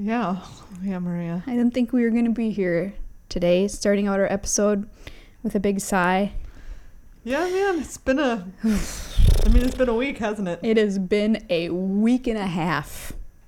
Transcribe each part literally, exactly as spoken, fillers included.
Yeah. Yeah, Maria. I didn't think we were going to be here today, starting out our episode with a big sigh. Yeah, man, it's been a... I mean, it's been a week, hasn't it? It has been a week and a half.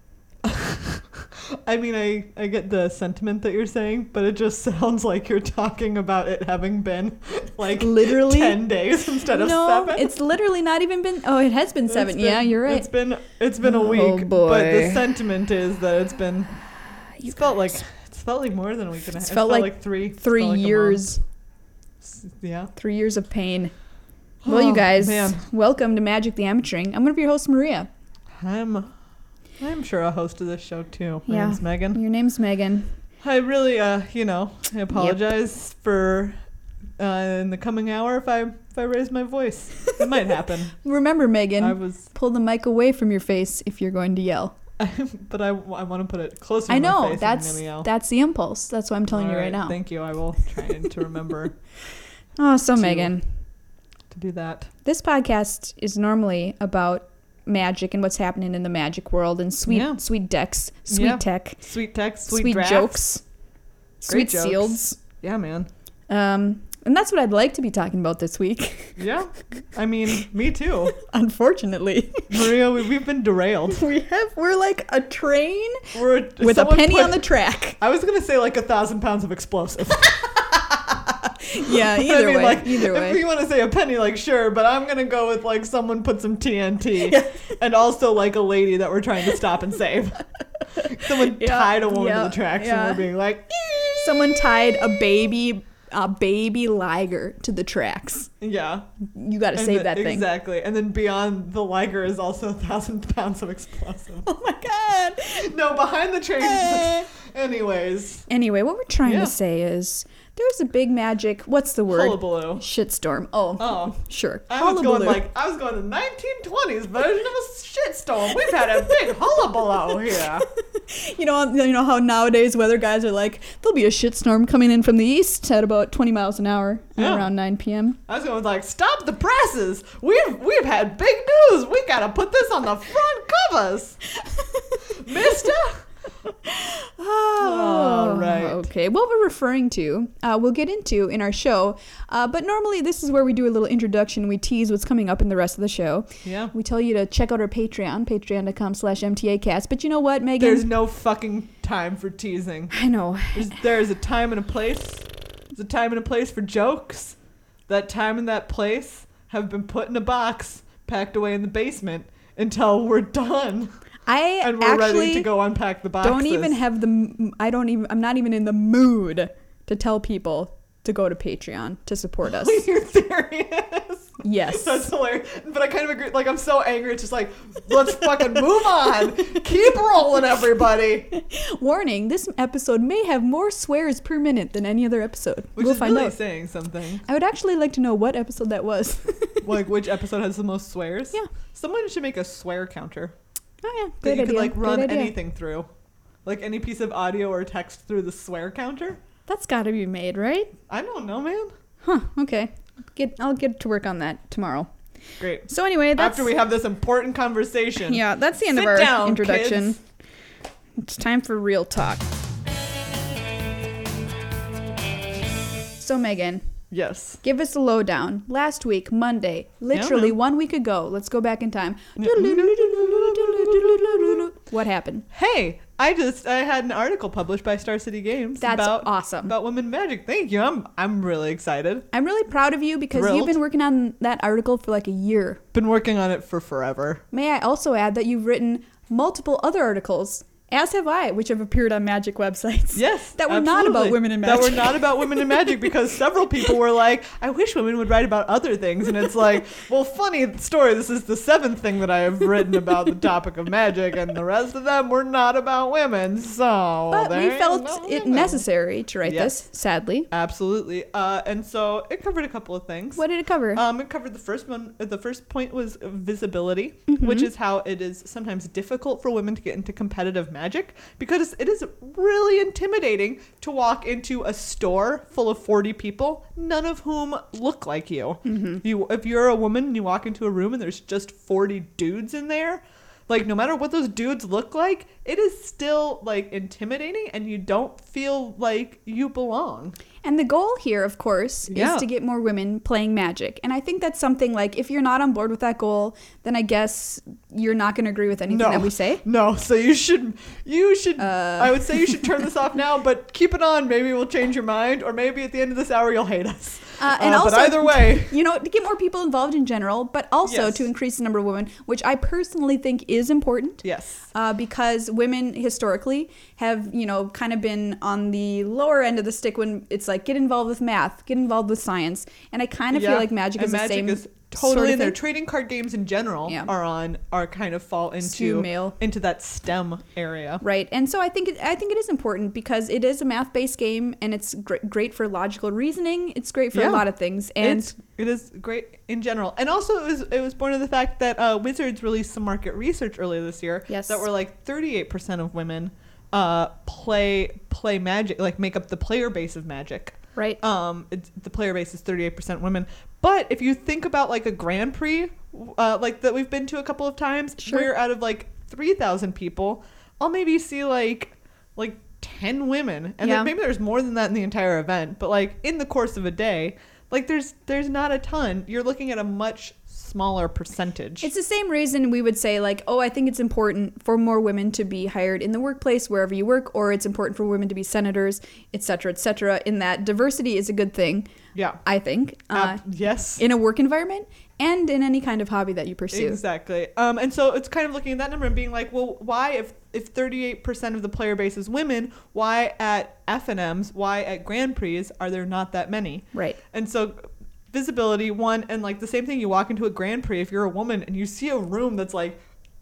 I mean, I, I get the sentiment that you're saying, but it just sounds like you're talking about it having been, like, literally ten days instead of no, seven. No, it's literally not even been... Oh, it has been seven. Been, yeah, you're right. It's been it's been a oh, week, boy. but the sentiment is that it's been... You It's felt like... guys. It's felt like more than a week and a half. It's It felt felt like like three... Three felt like years. Yeah. Three years of pain. Well, Oh, you guys, man. welcome to Magic the Amateuring. I'm going to be your host, Maria. I'm... I'm sure a host of this show, too. My Yeah. name's Megan. Your name's Megan. I really, uh, you know, I apologize yep. for uh, in the coming hour if I if I raise my voice. It might happen. Remember, Megan, I was, pull the mic away from your face if you're going to yell. but I, I want to put it closer to I know, my face. that's I'm gonna yell. that's the impulse. That's what I'm telling All you right, right now. Thank you. I will try to remember. Oh, so to, Megan, to do that. This podcast is normally about magic and what's happening in the magic world and sweet yeah. sweet decks, sweet yeah. tech, sweet tech, sweet, sweet drafts. jokes, Great sweet jokes. seals. Yeah, man. Um, and that's what I'd like to be talking about this week. Yeah, I mean, me too. Unfortunately, Maria, we, we've been derailed. We have. We're like a train we're a, with a penny put, on the track. I was gonna say like a thousand pounds of explosive. Yeah, either I mean, way. Like, either if way. If you want to say a penny, like, sure, but I'm going to go with, like, someone put some T N T and also, like, a lady that we're trying to stop and save. Someone yeah, tied a woman yeah, to the tracks yeah. and we're being like... Ee! Someone tied a baby, a baby liger to the tracks. Yeah. You got to And save the, that thing. Exactly. And then beyond the liger is also a thousand pounds of explosive. Oh, my God. No, behind the train. Eh. Anyways. Anyway, what we're trying Yeah. to say is... There's a big magic, what's the word? Hullabaloo. Shitstorm. Oh, Oh. sure. I was Hullabaloo. going like, I was going the nineteen twenties version of a shitstorm. We've had a big hullabaloo here. You know, you know how nowadays weather guys are like, there'll be a shitstorm coming in from the east at about twenty miles an hour Yeah. around nine p.m. I was going like, stop the presses. We've we've had big news. We gotta put this on the front covers, Mister. Oh, All right. Okay. What we're referring to, uh, we'll get into in our show. Uh, but normally this is where we do a little introduction. We tease what's coming up in the rest of the show. Yeah. We tell you to check out our Patreon, patreon.com slash MTAcast. But you know what, Megan? There's no fucking time for teasing. I know. There's, there's a time and a place. There's a time and a place for jokes. That time and that place have been put in a box, packed away in the basement until we're done. I and we're actually ready to go unpack the boxes. don't even have the, I don't even, I'm not even in the mood to tell people to go to Patreon to support us. You're serious? Yes. That's hilarious. But I kind of agree. Like, I'm so angry. It's just like, let's fucking move on. Keep rolling, everybody. Warning, this episode may have more swears per minute than any other episode. Which we'll is find really out. saying something. I would actually like to know what episode that was. Like, which episode has the most swears? Yeah. Someone should make a swear counter. Oh, yeah. That Great you idea. could, like, run Great idea. anything through. Like, any piece of audio or text through the swear counter. That's got to be made, right? I don't know, man. Huh. Okay. Get. I'll get to work on that tomorrow. Great. So anyway, that's... After we have this important conversation. Yeah, that's the end Sit of our down, introduction. kids. It's time for real talk. So, Megan, Yes. give us a lowdown. Last week, Monday, literally Yeah, man. one week ago. Let's go back in time. What happened? Hey, I just I had an article published by Star City Games. That's about, awesome. About women magic. Thank you. I'm I'm really excited. I'm really proud of you because Thrilled. you've been working on that article for like a year. Been working on it for forever. May I also add that you've written multiple other articles, as have I, which have appeared on magic websites. Yes. That were not absolutely. about women in magic. That were not about women in magic because several people were like, I wish women would write about other things. And it's like, well, funny story. This is the seventh thing that I have written about the topic of magic, and the rest of them were not about women. So But we there felt you go. it necessary to write Yes. this, sadly. Absolutely. Uh, and so it covered a couple of things. What did it cover? Um, it covered the first one. The first point was visibility, Mm-hmm. which is how it is sometimes difficult for women to get into competitive magic because it is really intimidating to walk into a store full of forty people, none of whom look like you. Mm-hmm. You, if you're a woman and you walk into a room and there's just forty dudes in there, Like, no matter what those dudes look like, it is still, like, intimidating, and you don't feel like you belong. And the goal here, of course, Yeah. is to get more women playing Magic. And I think that's something like, if you're not on board with that goal, then I guess you're not going to agree with anything No. that we say. No, so you should, you should, Uh. I would say you should turn this off now, but keep it on. Maybe we'll change your mind, or maybe at the end of this hour you'll hate us. Uh, and Uh, also, but either way. you know, to get more people involved in general, but also Yes. to increase the number of women, which I personally think is important. Yes. Uh, because women historically have, you know, kind of been on the lower end of the stick when it's like, get involved with math, get involved with science. And I kind of Yeah. feel like Magic And is the Magic same is totally sort of in there. thing. Trading card games in general Yeah. are on, are kind of fall into, Skew male. into that STEM area. Right, and so I think it, I think it is important because it is a math-based game, and it's gr- great for logical reasoning. It's great for Yeah. a lot of things, and It's, it is great in general, and also it was it was born of the fact that uh, Wizards released some market research earlier this year Yes. that were like thirty-eight percent of women uh, play play Magic, like make up the player base of Magic. right, Um, it's, the player base is thirty-eight percent women. But if you think about like a Grand Prix, uh, like that we've been to a couple of times, Sure. where out of like three thousand people, I'll maybe see like like ten women, and Yeah. then maybe there's more than that in the entire event. But like in the course of a day, like there's there's not a ton. You're looking at a much smaller percentage. it's the same reason we would say like, oh, I think it's important for more women to be hired in the workplace wherever you work, or it's important for women to be senators, et cetera, et cetera. In that diversity is a good thing, yeah. I think, uh, Uh, yes. in a work environment and in any kind of hobby that you pursue. Exactly. Um, and so it's kind of looking at that number and being like, well, why if if thirty-eight percent of the player base is women, why at F N Ms, why at Grand Prix are there not that many? Right. And so visibility, one, and like the same thing, you walk into a Grand Prix if you're a woman and you see a room that's like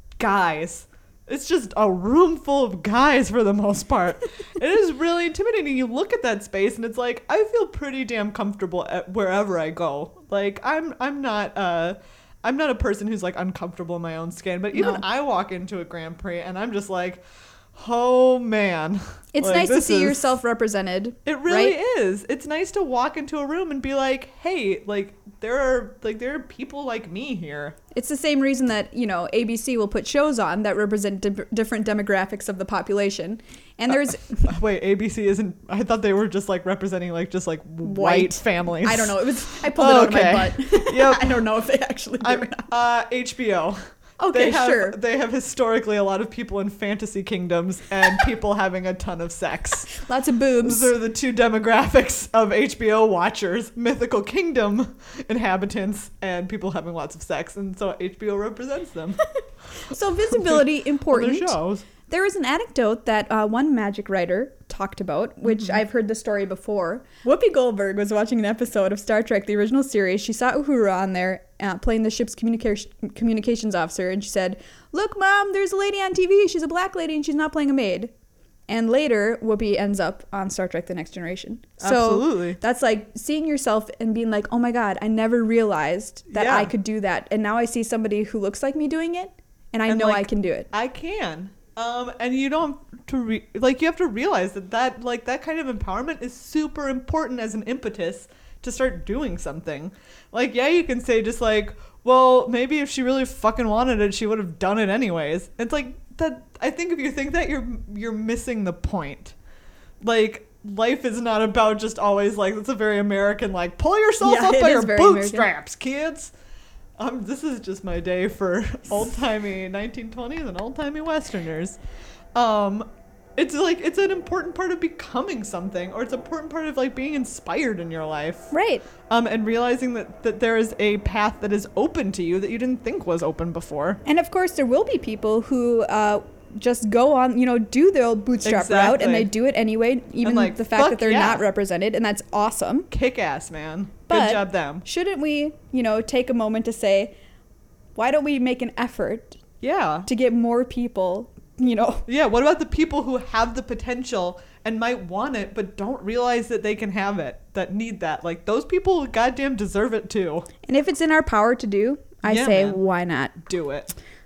guys. It's just a room full of guys for the most part. It is really intimidating. You look at that space and it's like, I feel pretty damn comfortable at wherever I go. Like I'm I'm not uh I'm not a person who's like uncomfortable in my own skin, but even No. I walk into a Grand Prix and I'm just like, oh man. It's Like, nice to this see is- yourself represented. It really right? is. It's nice to walk into a room and be like, hey, like there are like there are people like me here. It's the same reason that, you know, A B C will put shows on that represent di- different demographics of the population. And there's Wait, A B C isn't. I thought they were just like representing like just like white, White. families. I don't know. It was I pulled it out of my Okay. butt. Yep. I don't know if they actually do I'm or not. uh, H B O. Okay, they have, sure. They have historically a lot of people in fantasy kingdoms and people having a ton of sex. Lots of boobs. Those are the two demographics of H B O watchers: mythical kingdom inhabitants and people having lots of sex. And so H B O represents them. So visibility on their important. shows. There is an anecdote that uh, one magic writer talked about, which Mm-hmm. I've heard the story before. Whoopi Goldberg was watching an episode of Star Trek, the original series. She saw Uhura on there uh, playing the ship's communication communications officer, and she said, "Look, Mom, there's a lady on T V. She's a black lady, and she's not playing a maid." And later, Whoopi ends up on Star Trek: The Next Generation. So Absolutely. that's like seeing yourself and being like, "Oh my God, I never realized that Yeah. I could do that, and now I see somebody who looks like me doing it, and I And, know like, I can do it." I can. Um, and you don't to re- like you have to realize that that like that kind of empowerment is super important as an impetus to start doing something. Like, yeah, you can say just like, well, maybe if she really fucking wanted it, she would have done it anyways. It's like that. I think if you think that, you're you're missing the point. Like, life is not about just always like, that's a very American, like, pull yourself Yeah, up it by is your very American. bootstraps, kids. Um, this is just my day for old-timey nineteen twenties and old-timey Westerners. Um, it's like, it's an important part of becoming something, or it's an important part of like being inspired in your life. Right. Um, and realizing that, that there is a path that is open to you that you didn't think was open before. And of course, there will be people who uh, just go on, you know, do the old bootstrap route, and Exactly. they do it anyway, even like, the fact fuck that they're yeah. not represented, and that's awesome. Kick ass, man. But Good job, them. Shouldn't we, you know, take a moment to say, why don't we make an effort Yeah. to get more people, you know? Yeah, what about the people who have the potential and might want it but don't realize that they can have it, that need that? Like, those people goddamn deserve it too. And if it's in our power to do, I Yeah, say, man. why not? Do it.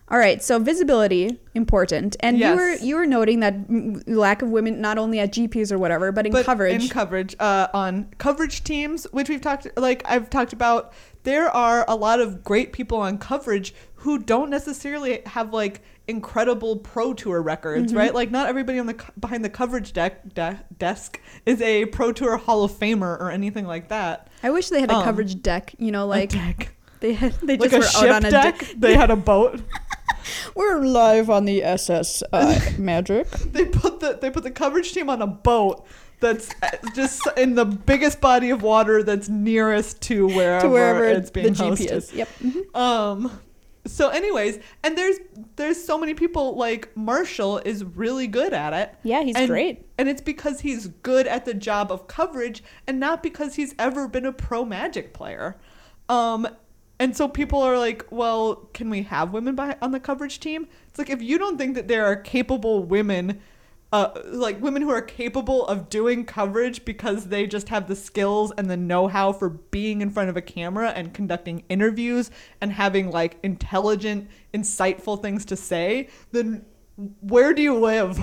All right, so visibility important, and Yes. you were you were noting that mm, lack of women not only at G Ps or whatever, but in but coverage. in coverage uh, on coverage teams, which we've talked like I've talked about. There are a lot of great people on coverage who don't necessarily have like incredible pro tour records, Mm-hmm. right? Like not everybody on the co- behind the coverage deck de- desk is a pro tour Hall of Famer or anything like that. I wish they had a Um, coverage deck. You know, like a deck. they had they Like just a were ship out on a deck. deck. They had a boat. We're live on the S S uh, Magic. They put the they put the coverage team on a boat that's just in the biggest body of water that's nearest to wherever, to wherever it's being the hosted. G P is. Yep. Mhm. Um so anyways, and there's there's so many people like Marshall is really good at it. Yeah, he's and, great. And it's because he's good at the job of coverage and not because he's ever been a pro Magic player. Um and so people are like, well, can we have women by, on the coverage team? It's like if you don't think that there are capable women Uh, like women who are capable of doing coverage because they just have the skills and the know-how for being in front of a camera and conducting interviews and having like intelligent, insightful things to say, then where do you live?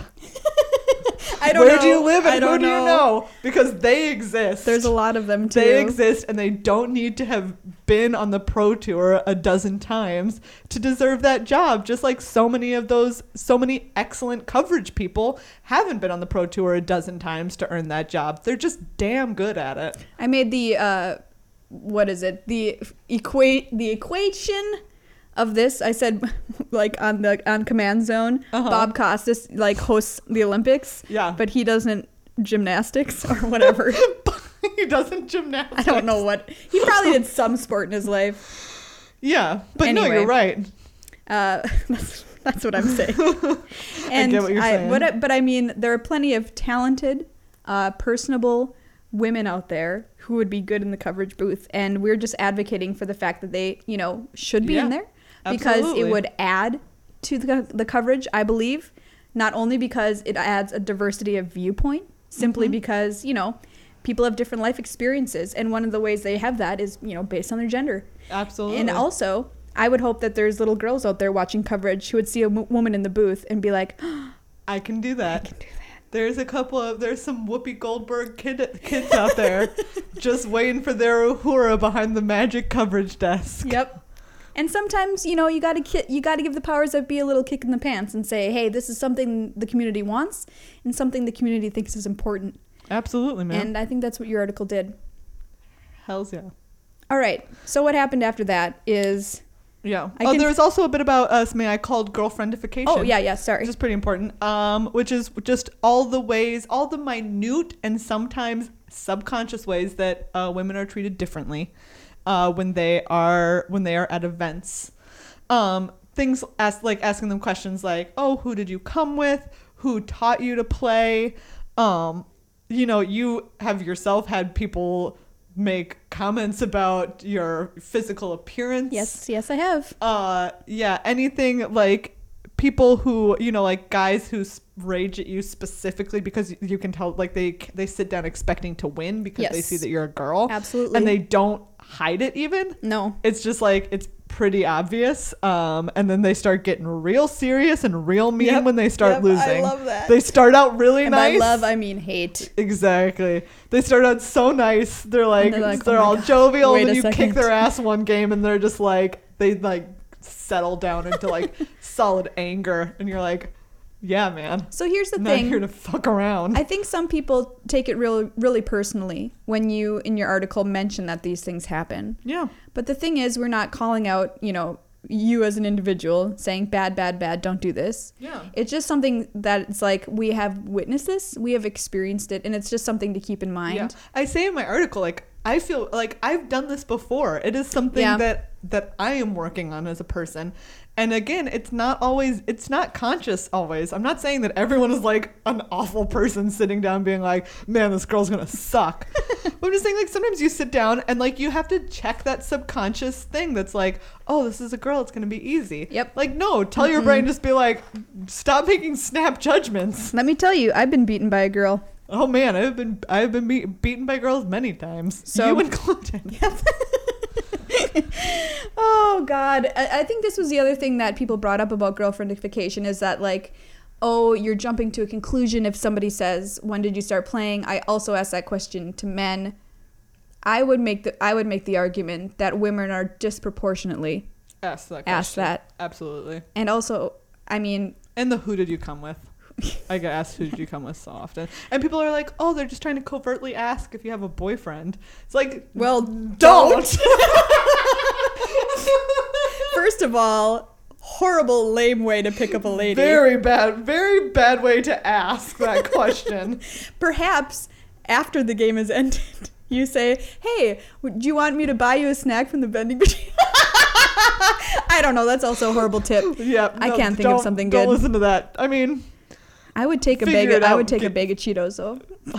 I don't Where know. do you live and I don't who do you know? Because they exist. There's a lot of them too. They exist and they don't need to have been on the pro tour a dozen times to deserve that job. Just like so many of those, so many excellent coverage people haven't been on the pro tour a dozen times to earn that job. They're just damn good at it. I made the uh, what is it? The equate the equation of this. I said like on the on Command Zone, Uh-huh. Bob Costas like hosts the Olympics. Yeah. But he doesn't gymnastics or whatever. He doesn't gymnastics. I don't know what. He probably did some sport in his life. Yeah, but no, Anyway. you're right. Uh, that's, that's what I'm saying. And get what you're saying. what I, but I mean, there are plenty of talented, uh, personable women out there who would be good in the coverage booth, and we're just advocating for the fact that they, you know, should be Yeah, in there because absolutely. it would add to the the coverage. I believe, not only because it adds a diversity of viewpoint, simply Mhm. because you know. People have different life experiences, and one of the ways they have that is, you know, based on their gender. Absolutely. And also, I would hope that there's little girls out there watching coverage who would see a w- woman in the booth and be like, I can do that. I can do that. There's a couple of there's some Whoopi Goldberg kid kids out there just waiting for their uhura behind the Magic coverage desk. Yep. And sometimes, you know, you got to ki- you got to give the powers that be a little kick in the pants and say, hey, this is something the community wants and something the community thinks is important. Absolutely, man. And I think that's what your article did. Hells yeah. All right. So what happened after that is, Yeah. I oh, can- there was also a bit about uh, something I called girlfriendification. oh yeah, yeah, sorry. Which is pretty important. Um, which is just all the ways, all the minute and sometimes subconscious ways that uh, women are treated differently uh, when they are when they are at events. Um, things ask, like asking them questions like, "Oh, who did you come with? Who taught you to play?" Um, you know, you have yourself had people make comments about your physical appearance. Yes, yes, I have. Uh, yeah, anything like people who, you know, like guys who s- rage at you specifically because you can tell, like they they sit down expecting to win because they Yes. see that you're a girl. Absolutely. And they don't hide it even. No. It's just like, it's pretty obvious. Um, and then they start getting real serious and real mean Yep, when they start yep, I losing. love that. They start out really And nice. by love, I mean hate. Exactly. They start out so nice. They're like, they're like, they're "Oh my all God, jovial, wait and a then you second." kick their ass one game, and they're just like, they like settle down into like solid anger, and you're like, yeah, man. So here's the I'm thing. not here to fuck around. I think some people take it real, really personally when you, in your article, mention that these things happen. yeah. But the thing is, we're not calling out, you know, you as an individual saying bad, bad, bad, don't do this. Yeah. It's just something that it's like we have witnessed this, we have experienced it, and it's just something to keep in mind. Yeah. I say in my article, like, I feel like I've done this before. It is something Yeah. that that I am working on as a person. And again, it's not always, it's not conscious always. I'm not saying that everyone is like an awful person sitting down being like, man, this girl's gonna suck. But I'm just saying, like, sometimes you sit down and like you have to check that subconscious thing that's like, oh, this is a girl, it's gonna be easy. Yep. Like, no, tell your brain, just be like, stop making snap judgments. Let me tell you, I've been beaten by a girl. Oh man, I've been I've been be- beaten by girls many times. So- you included. Oh Oh God, I, I think this was the other thing that people brought up about girlfriendification is that like, oh, you're jumping to a conclusion if somebody says, "When did you start playing?" I also ask that question to men. I would make the I would make the argument that women are disproportionately Ask that. asked question. that, Absolutely. and also, I mean, And the who did you come with? I get asked who did you come with so often, and people are like, "Oh, they're just trying to covertly ask if you have a boyfriend." It's like, well, don't. First of all, horrible, lame way to pick up a lady. Very bad, very bad way to ask that question. Perhaps after the game is ended, you say, "Hey, do you want me to buy you a snack from the vending machine?" I don't know. That's also a horrible tip. Yeah, I no, can't think of don't- something Don't good. listen to that. I mean, I would take a Figure bag. it Of, I out. would take a Get- bag of Cheetos though.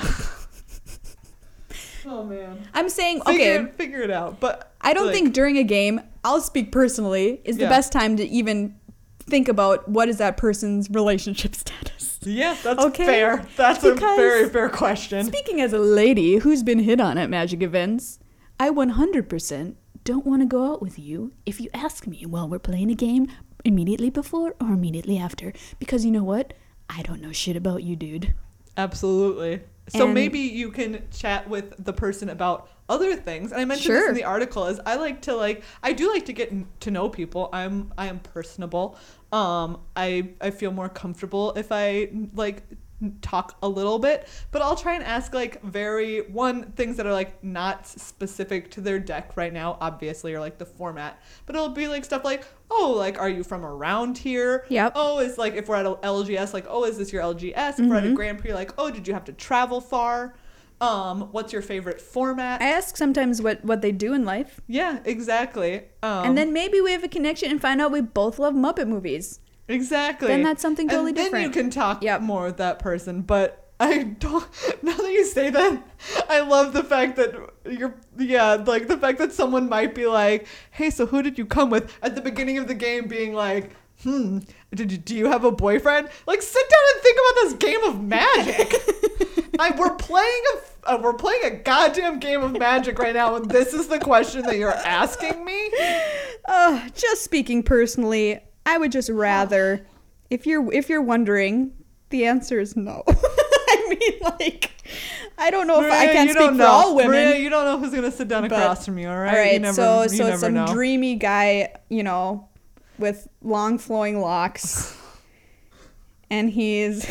oh man. I'm saying, Figure, okay, figure it out. But I don't like, think during a game, I'll speak personally, is the Yeah. best time to even think about what is that person's relationship status. Yeah, that's Okay. fair. That's a Because- very fair question. Speaking as a lady who's been hit on at Magic events, I one hundred percent don't want to go out with you if you ask me while we're playing a game immediately before or immediately after. Because you know what? I don't know shit about you, dude. Absolutely. So And- maybe you can chat with the person about other things. And I mentioned this Sure. in the article is I like to like I do like to get n- to know people. I'm I am personable. Um I I feel more comfortable if I like talk a little bit, but I'll try and ask like very one things that are like not specific to their deck right now, obviously, or like the format, but it'll be like stuff like, oh, like are you from around here? Yep. Oh, is like if we're at a L G S, like, oh, is this your L G S? If we're at a Grand Prix, like, oh, did you have to travel far? Um, what's your favorite format? I ask sometimes what, what they do in life. Yeah, exactly. Um, And then maybe we have a connection and find out we both love Muppet movies. exactly. then that's something totally and then different. you can talk Yep. more with that person, but I don't. Now that you say that, I love the fact that you're. Yeah, like the fact that someone might be like, "Hey, so who did you come with?" At the beginning of the game, being like, "Hmm, did you, do you have a boyfriend?" Like, sit down and think about this game of Magic. I, we're playing a. Uh, we're playing a goddamn game of Magic right now, and this is the question that you're asking me. Uh, just speaking personally, I would just rather, if you're if you're wondering, the answer is no. I mean, like, I don't know if I Maria, can't you speak don't for know. all women. Maria, you don't know who's gonna sit down but- across from you. All right. All right, You never, so you so never it's some know. dreamy guy, you know, with long flowing locks, and he's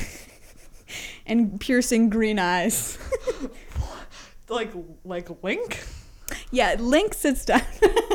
and piercing green eyes. like like Link. Yeah, Link sits down.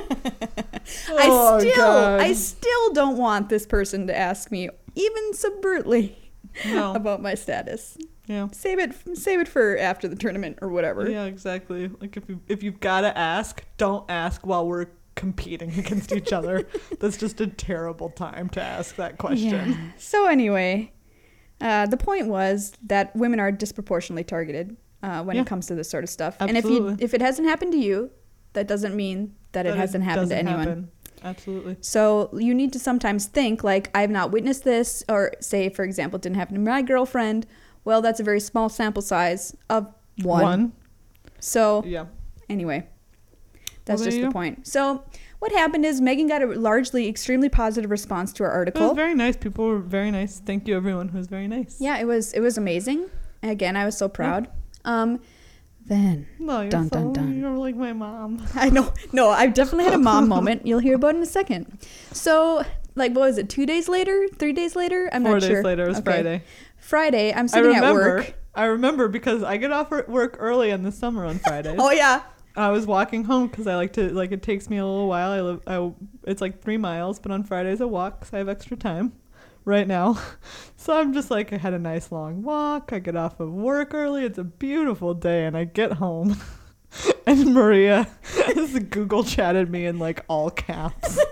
Oh, I still, God. I still don't want this person to ask me, even subvertly, No. about my status. Yeah. Save it, save it for after the tournament or whatever. Yeah, exactly. Like if you if you've gotta ask, don't ask while we're competing against each other. That's just a terrible time to ask that question. Yeah. So anyway, uh, the point was that women are disproportionately targeted uh, when Yeah. it comes to this sort of stuff. And if you Absolutely. if it hasn't happened to you, that doesn't mean that, it That hasn't happened to doesn't anyone. happen. Absolutely. So you need to sometimes think like, I've not witnessed this, or say, for example, it didn't happen to my girlfriend. Well, that's a very small sample size of one. One. So Yeah. anyway, that's Well, there just you the go. point. So what happened is Megan got a largely extremely positive response to our It was article. very nice. People were very nice. Thank you, everyone who was very nice. Yeah, it was it was amazing. Again, I was so proud. Um, then No, you're Dun, so, dun, dun. you're like my mom. I know, no, I've definitely had a mom moment. You'll hear about in a second. So, like, what was it? Two days later? Three days later? I'm Four not days sure. later, it was Okay. Friday. Friday, I'm I sitting at remember. work. I remember because I get off work early in the summer on Fridays. Oh yeah. I was walking home because I like to like it takes me a little while. I live. I it's like three miles, but on Fridays I walk because I have extra time. Right now, so I'm just like I had a nice long walk. I get off of work early. It's a beautiful day, and I get home, and Maria has Google chatted me in like all caps.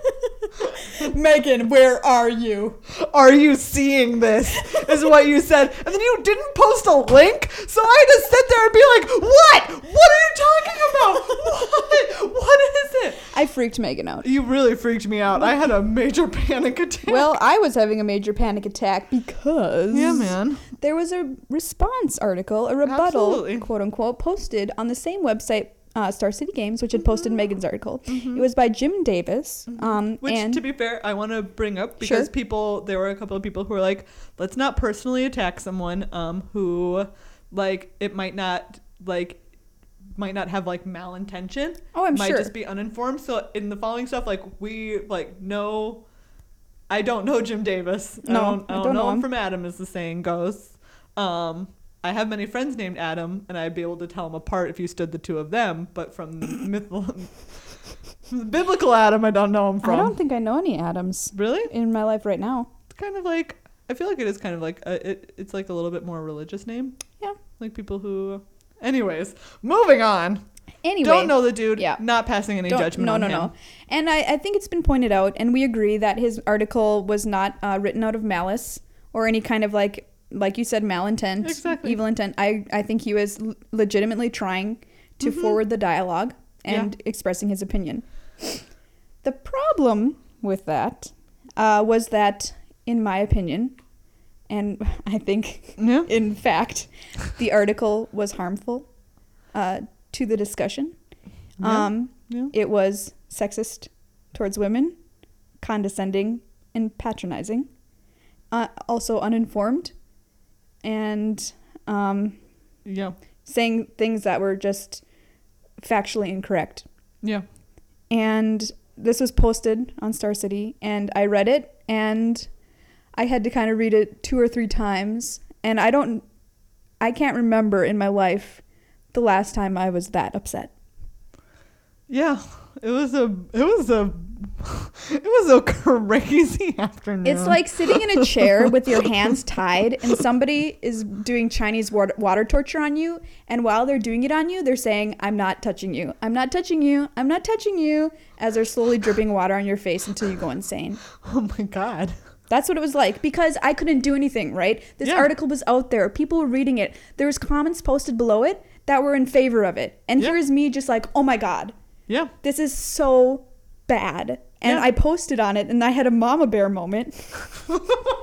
Megan, where are you? Are you seeing this? Is what you said, and then you didn't post a link, so I had to sit there and be like, "What? What are you talking about? What? What is it?" I freaked Megan out. You really freaked me out. I had a major panic attack. Well, I was having a major panic attack because yeah, man. there was a response article, a rebuttal, Absolutely. quote unquote, posted on the same website uh, Star City Games, which had posted Mhm. Megan's article. Mhm. It was by Jim Davis. Mhm. Um, Which, and to be fair, I want to bring up because Sure. people, there were a couple of people who were like, let's not personally attack someone um, who, like, it might not, like, might not have, like, malintention. oh, I'm might sure. just be uninformed. So in the following stuff, like, we, like, know, I don't know Jim Davis. No, I don't, I I don't, don't know know him him. from Adam, as the saying goes. Um, I have many friends named Adam, and I'd be able to tell them apart if you stood the two of them. But from mythical, biblical Adam, I don't know him from. I don't think I know any Adams Really? in my life right now. It's kind of like, I feel like it is kind of like a, it. It's like a little bit more religious name. Yeah. Like people who. Anyways, moving on. Anyway. Don't know the dude. Yeah. Not passing any Don't- judgment no, on no, him. no. And I, I think it's been pointed out, and we agree that his article was not uh, written out of malice or any kind of like, like you said, malintent, Exactly. evil intent. I, I think he was l- legitimately trying to Mhm. forward the dialogue and expressing his opinion. The problem with that uh, was that, in my opinion, and I think, Yeah. in fact, the article was harmful uh, to the discussion. Yeah. Um, Yeah. it was sexist towards women, condescending and patronizing, uh, also uninformed, and um, Yeah. saying things that were just factually incorrect. Yeah. And this was posted on Star City, and I read it, and I had to kind of read it two or three times, and I don't, I can't remember in my life the last time I was that upset. Yeah. It was a. It was a. It was a crazy afternoon. It's like sitting in a chair with your hands tied, and somebody is doing Chinese water, water torture on you, and while they're doing it on you, they're saying, "I'm not touching you. I'm not touching you. I'm not touching you," as they're slowly dripping water on your face until you go insane. Oh my god. That's what it was like, because I couldn't do anything, right? This Yeah. article was out there. People were reading it. There was comments posted below it that were in favor of it. And Yeah. here's me just like, oh my God, Yeah. this is so bad. And Yeah. I posted on it, and I had a mama bear moment. So,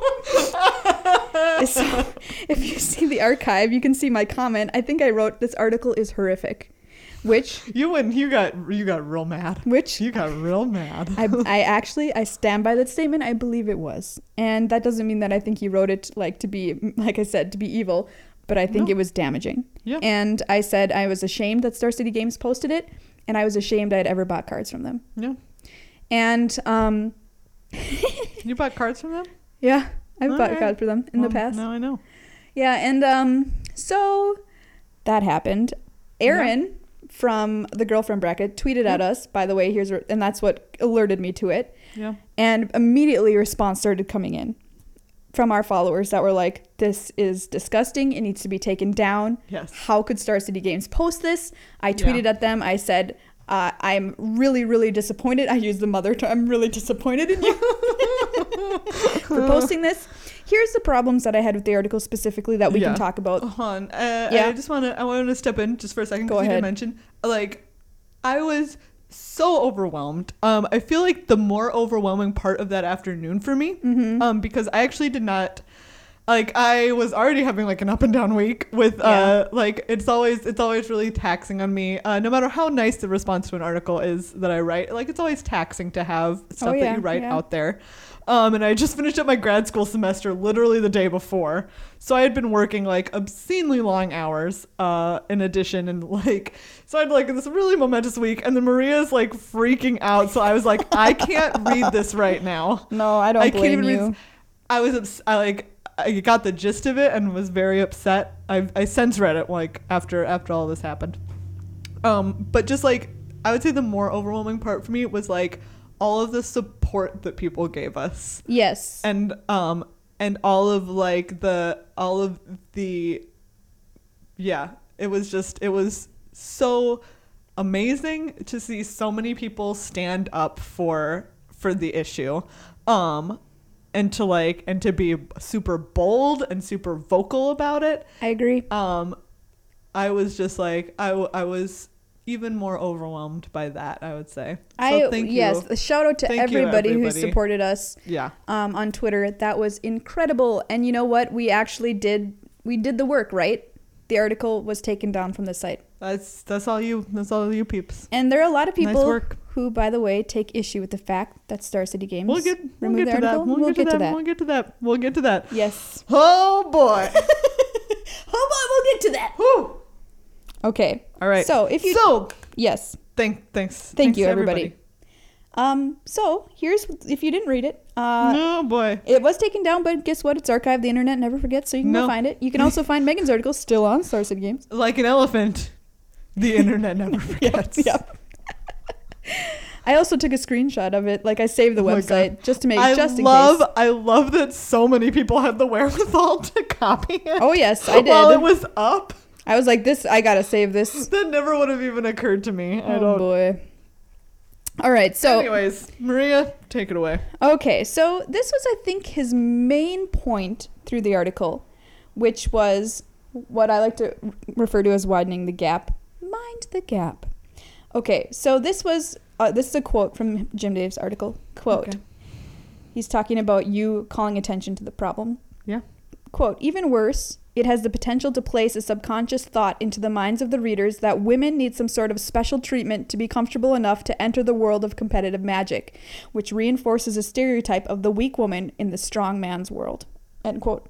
if you see the archive, you can see my comment. I think I wrote, this article is horrific. Which, You went. You got. You got real mad. which You got real mad. I, I actually I stand by that statement. I believe it was, and that doesn't mean that I think he wrote it like to be, like I said, to be evil, but I think No. it was damaging. Yeah. And I said I was ashamed that Star City Games posted it, and I was ashamed I had ever bought cards from them. Yeah. And um, You bought cards from them yeah, I've bought Alright. cards for them in Well, the past. Now I know. Yeah, and um, so that happened. Erin from the Girlfriend Bracket tweeted at us, by the way, here's, and that's what alerted me to it. Yeah. And immediately a response started coming in from our followers that were like, this is disgusting. It needs to be taken down. Yes. How could Star City Games post this? I tweeted Yeah. at them. I said, uh, I'm really, really disappointed. I used the mother term. I'm really disappointed in you for posting this. Here's the problems that I had with the article specifically that we Yeah. can talk about. Hold on. Uh, Yeah. I just want to. I want to step in just for a second Go because you did ahead. mention like I was so overwhelmed. Um, I feel like the more overwhelming part of that afternoon for me, Mm-hmm. um, because I actually did not. Like I was already having like an up and down week with uh Yeah. like it's always it's always really taxing on me. Uh, no matter how nice the response to an article is that I write, like it's always taxing to have stuff Oh, yeah, that you write yeah. out there. Um, and I just finished up my grad school semester literally the day before, so I had been working like obscenely long hours. Uh, in addition, and like so I had like this really momentous week, and then Maria's like freaking out. So I was like, I can't read this right now. No, I don't I can't blame even you. read. I was ups- I like I got the gist of it and was very upset. I I since read it like after after all this happened. Um, but just like I would say the more overwhelming part for me was like all of the support that people gave us, Yes. and um and all of like the all of the yeah, it was just it was so amazing to see so many people stand up for for the issue. Um and to like and to be super bold and super vocal about it. I agree. Um I was just like I, w- I was even more overwhelmed by that, I would say. So I thank you. yes, a shout out to Thank you, everybody, who everybody. supported us Yeah. um, on Twitter. That was incredible. And you know what? We actually did we did the work, right? The article was taken down from the site. That's that's all you. That's all you peeps. And there are a lot of Nice people work. who, by the way, take issue with the fact that Star City Games We'll get we'll removed get the to that. article. We'll, get, to that. that. We'll get to that. We'll get to that. Yes. Oh boy. Hold on, we'll get to that. Whew. Okay. All right. So if you So yes, thank thanks. thank thanks you to everybody. Um. So here's if you didn't read it. Uh, oh boy. It was taken down, but guess what? It's archived. The internet never forgets, so you can No. go find it. You can also find Megan's article still on Star City Games. Like an elephant, the internet never forgets. Yep. I also took a screenshot of it. Like I saved the Oh my website God. just to make I just in love case. I love that so many people had the wherewithal to copy it. Oh yes, I did. While it was up. I was like, this. I gotta save this. That never would have even occurred to me. I Oh don't. boy. All right. So Anyways, Maria, take it away. okay. So this was, I think, his main point through the article, which was what I like to refer to as widening the gap. Mind the gap. Okay. So this was. Uh, this is a quote from Jim Dave's article. Quote. Okay. He's talking about you calling attention to the problem. Yeah. Quote, even worse, it has the potential to place a subconscious thought into the minds of the readers that women need some sort of special treatment to be comfortable enough to enter the world of competitive magic, which reinforces a stereotype of the weak woman in the strong man's world. End quote.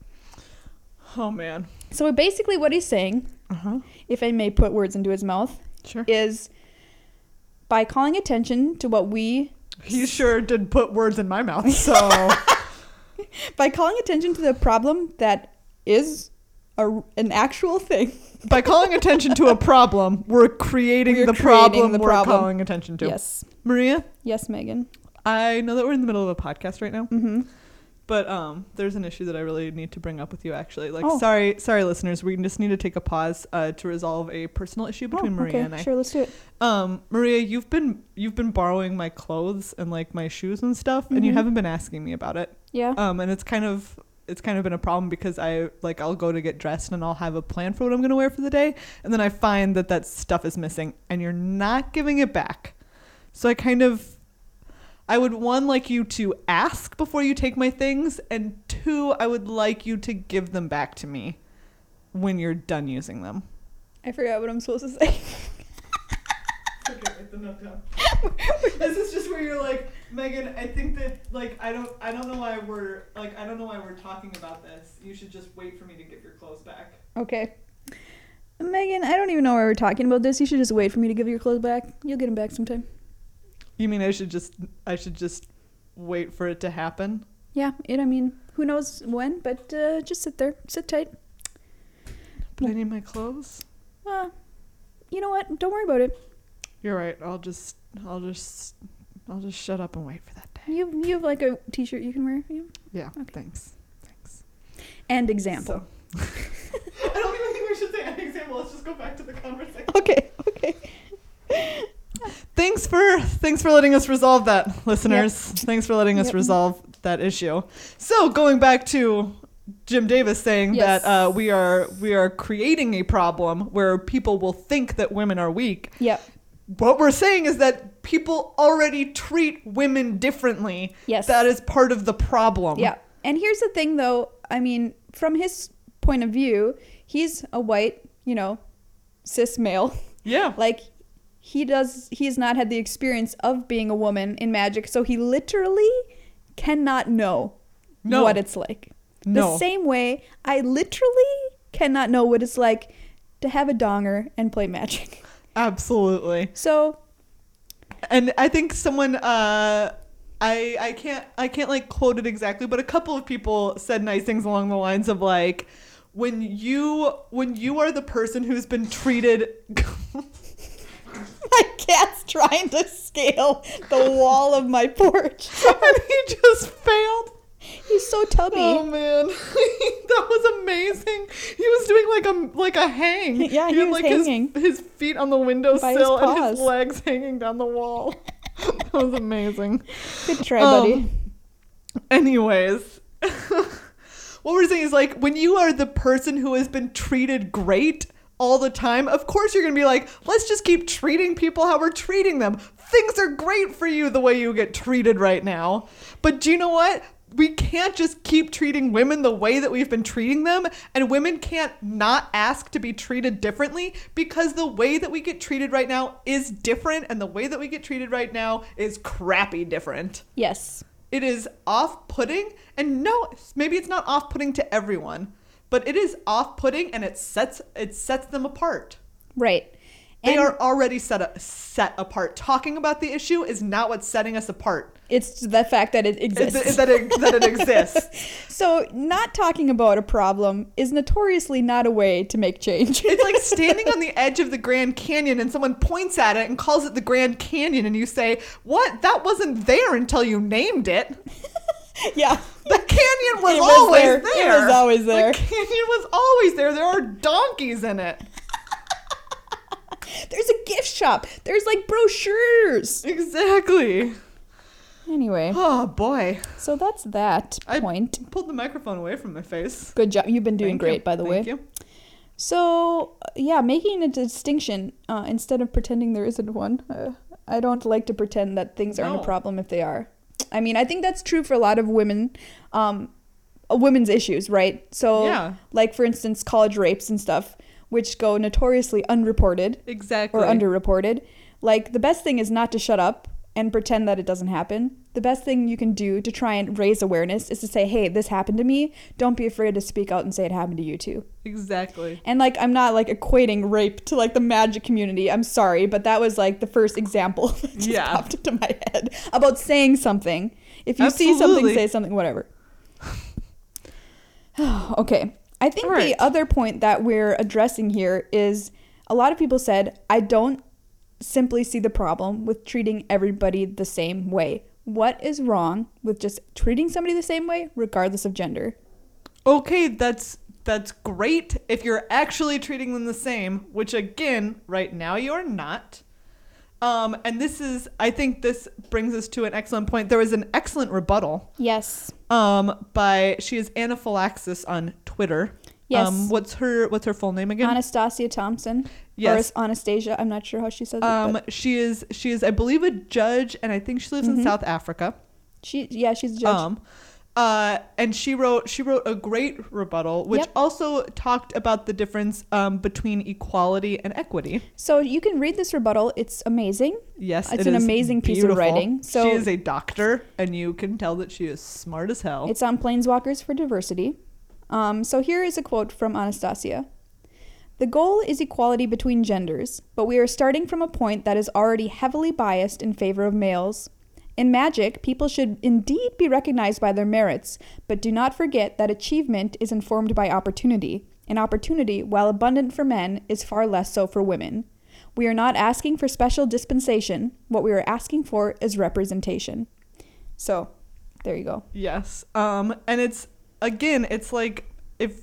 Oh man. So basically what he's saying, Uh-huh. if I may put words into his mouth, Sure. is by calling attention to what we... He sure did put words in my mouth, so... By calling attention to the problem that is a, an actual thing. By calling attention to a problem, we're creating, We're the, creating problem the we're problem. calling attention to. Yes. Maria, Yes, Megan. I know that we're in the middle of a podcast right now, Mm-hmm. but um, there's an issue that I really need to bring up with you, actually. Like, Oh. sorry, sorry, listeners, we just need to take a pause uh, to resolve a personal issue between oh, Maria okay. and I. Sure, let's do it. Um, Maria, you've been you've been borrowing my clothes and like my shoes and stuff, and you Mhm. haven't been asking me about it. Yeah. Um, and it's kind of it's kind of been a problem because I like I'll go to get dressed and I'll have a plan for what I'm gonna wear for the day, and then I find that that stuff is missing, and you're not giving it back. So I kind of I would one like you to ask before you take my things, and two, I would like you to give them back to me when you're done using them. I forgot what I'm supposed to say. Okay, write the note down. This is just where you're like, Megan, I think that like I don't I don't know why we're like I don't know why we're talking about this. You should just wait for me to give your clothes back. Okay. Megan, I don't even know why we're talking about this. You should just wait for me to give your clothes back. You'll get them back sometime. You mean I should just I should just wait for it to happen? Yeah, it, I mean, who knows when, but uh, just sit there. Sit tight. But I need my clothes. Uh, you know what? Don't worry about it. You're right. I'll just I'll just I'll just shut up and wait for that day. You you have like a t-shirt you can wear? Yeah. Yeah. Okay. Thanks. Thanks. And example. So. I don't even think we should say an example. Let's just go back to the conversation. Okay. Okay. Thanks for thanks for letting us resolve that, listeners. Yep. Thanks for letting us Yep. resolve that issue. So going back to Jim Davis saying Yes. that uh, we are we are creating a problem where people will think that women are weak. Yep. What we're saying is that people already treat women differently. Yes. That is part of the problem. Yeah. And here's the thing, though. I mean, from his point of view, he's a white, you know, cis male. Yeah. Like, he does, he's not had the experience of being a woman in magic, so he literally cannot know No. what it's like. No. The same way I literally cannot know what it's like to have a donger and play magic. Absolutely. So, And I think someone uh I I can't I can't like quote it exactly, but a couple of people said nice things along the lines of like when you when you are the person who's been treated my cat's trying to scale the wall of my porch. and he just failed. He's so tubby. Oh man, that was amazing. He was doing like a like a hang. Yeah, he had was like hanging. His, his feet on the windowsill By his and his paws. legs hanging down the wall. That was amazing. Good try, Um, buddy. Anyways, what we're saying is like when you are the person who has been treated great all the time, of course you're gonna be like, let's just keep treating people how we're treating them. Things are great for you the way you get treated right now. But do you know what? we can't just keep treating women the way that we've been treating them, and women can't not ask to be treated differently, because the way that we get treated right now is different, and the way that we get treated right now is crappy different. Yes. It is off-putting, and no, maybe it's not off-putting to everyone, but it is off-putting, and it sets it sets them apart. Right. They And are already set a, set apart. Talking about the issue is not what's setting us apart. it's the fact that it exists. It's, that it that it exists. So not talking about a problem is notoriously not a way to make change. It's like standing on the edge of the Grand Canyon and someone points at it and calls it the Grand Canyon, and you say, "What? That wasn't there until you named it." Yeah. The canyon was, It was always there. there. It was always there. The canyon was always there. There are donkeys in it. There's a gift shop. There's like brochures. Exactly. Anyway, Oh boy. so that's that I point. pulled the microphone away from my face. Good job. You've been doing Thank great, you. by the Thank way. you. So, uh, yeah, making a distinction uh, instead of pretending there isn't one. Uh, I don't like to pretend that things aren't No. a problem if they are. I mean, I think that's true for a lot of women, um, uh, women's issues, right? So, Yeah. like, for instance, college rapes and stuff, which go notoriously unreported Exactly. or underreported. Like, the best thing is not to shut up and pretend that it doesn't happen. The best thing you can do to try and raise awareness is to say, hey, this happened to me. Don't be afraid to speak out and say it happened to you too. Exactly. And like, I'm not like equating rape to like the magic community. I'm sorry, but that was like the first example that just Yeah. popped into my head about saying something. If you see something, Absolutely. say something, whatever. Okay. I think All right. the other point that we're addressing here is a lot of people said, I don't simply see the problem with treating everybody the same way. What is wrong with just treating somebody the same way, regardless of gender? Okay, that's that's great if you're actually treating them the same, which again, right now you're not. Um, and this is, I think this brings us to an excellent point. There was an excellent rebuttal Yes. um, by, she is Anaphylaxis on Twitter. Yes. Um, what's her What's her full name again? Anastasia Thompson. Yes. Or Anastasia. I'm not sure how she says it. Um, But she is she is I believe a judge, and I think she lives in Mhm. South Africa. she, yeah, she's a judge. Um, uh, and she wrote she wrote a great rebuttal, which Yep. also talked about the difference um, between equality and equity. So you can read this rebuttal. It's amazing. Yes, It's it an is amazing piece of beautiful. writing. So- she is a doctor, and you can tell that she is smart as hell. It's on Planeswalkers for Diversity. Um, so here is a quote from Anastasia. The goal is equality between genders, but we are starting from a point that is already heavily biased in favor of males. In Magic, people should indeed be recognized by their merits, but do not forget that achievement is informed by opportunity, and opportunity, while abundant for men, is far less so for women. We are not asking for special dispensation. What we are asking for is representation. So, there you go. Yes. Um, and it's again, it's like if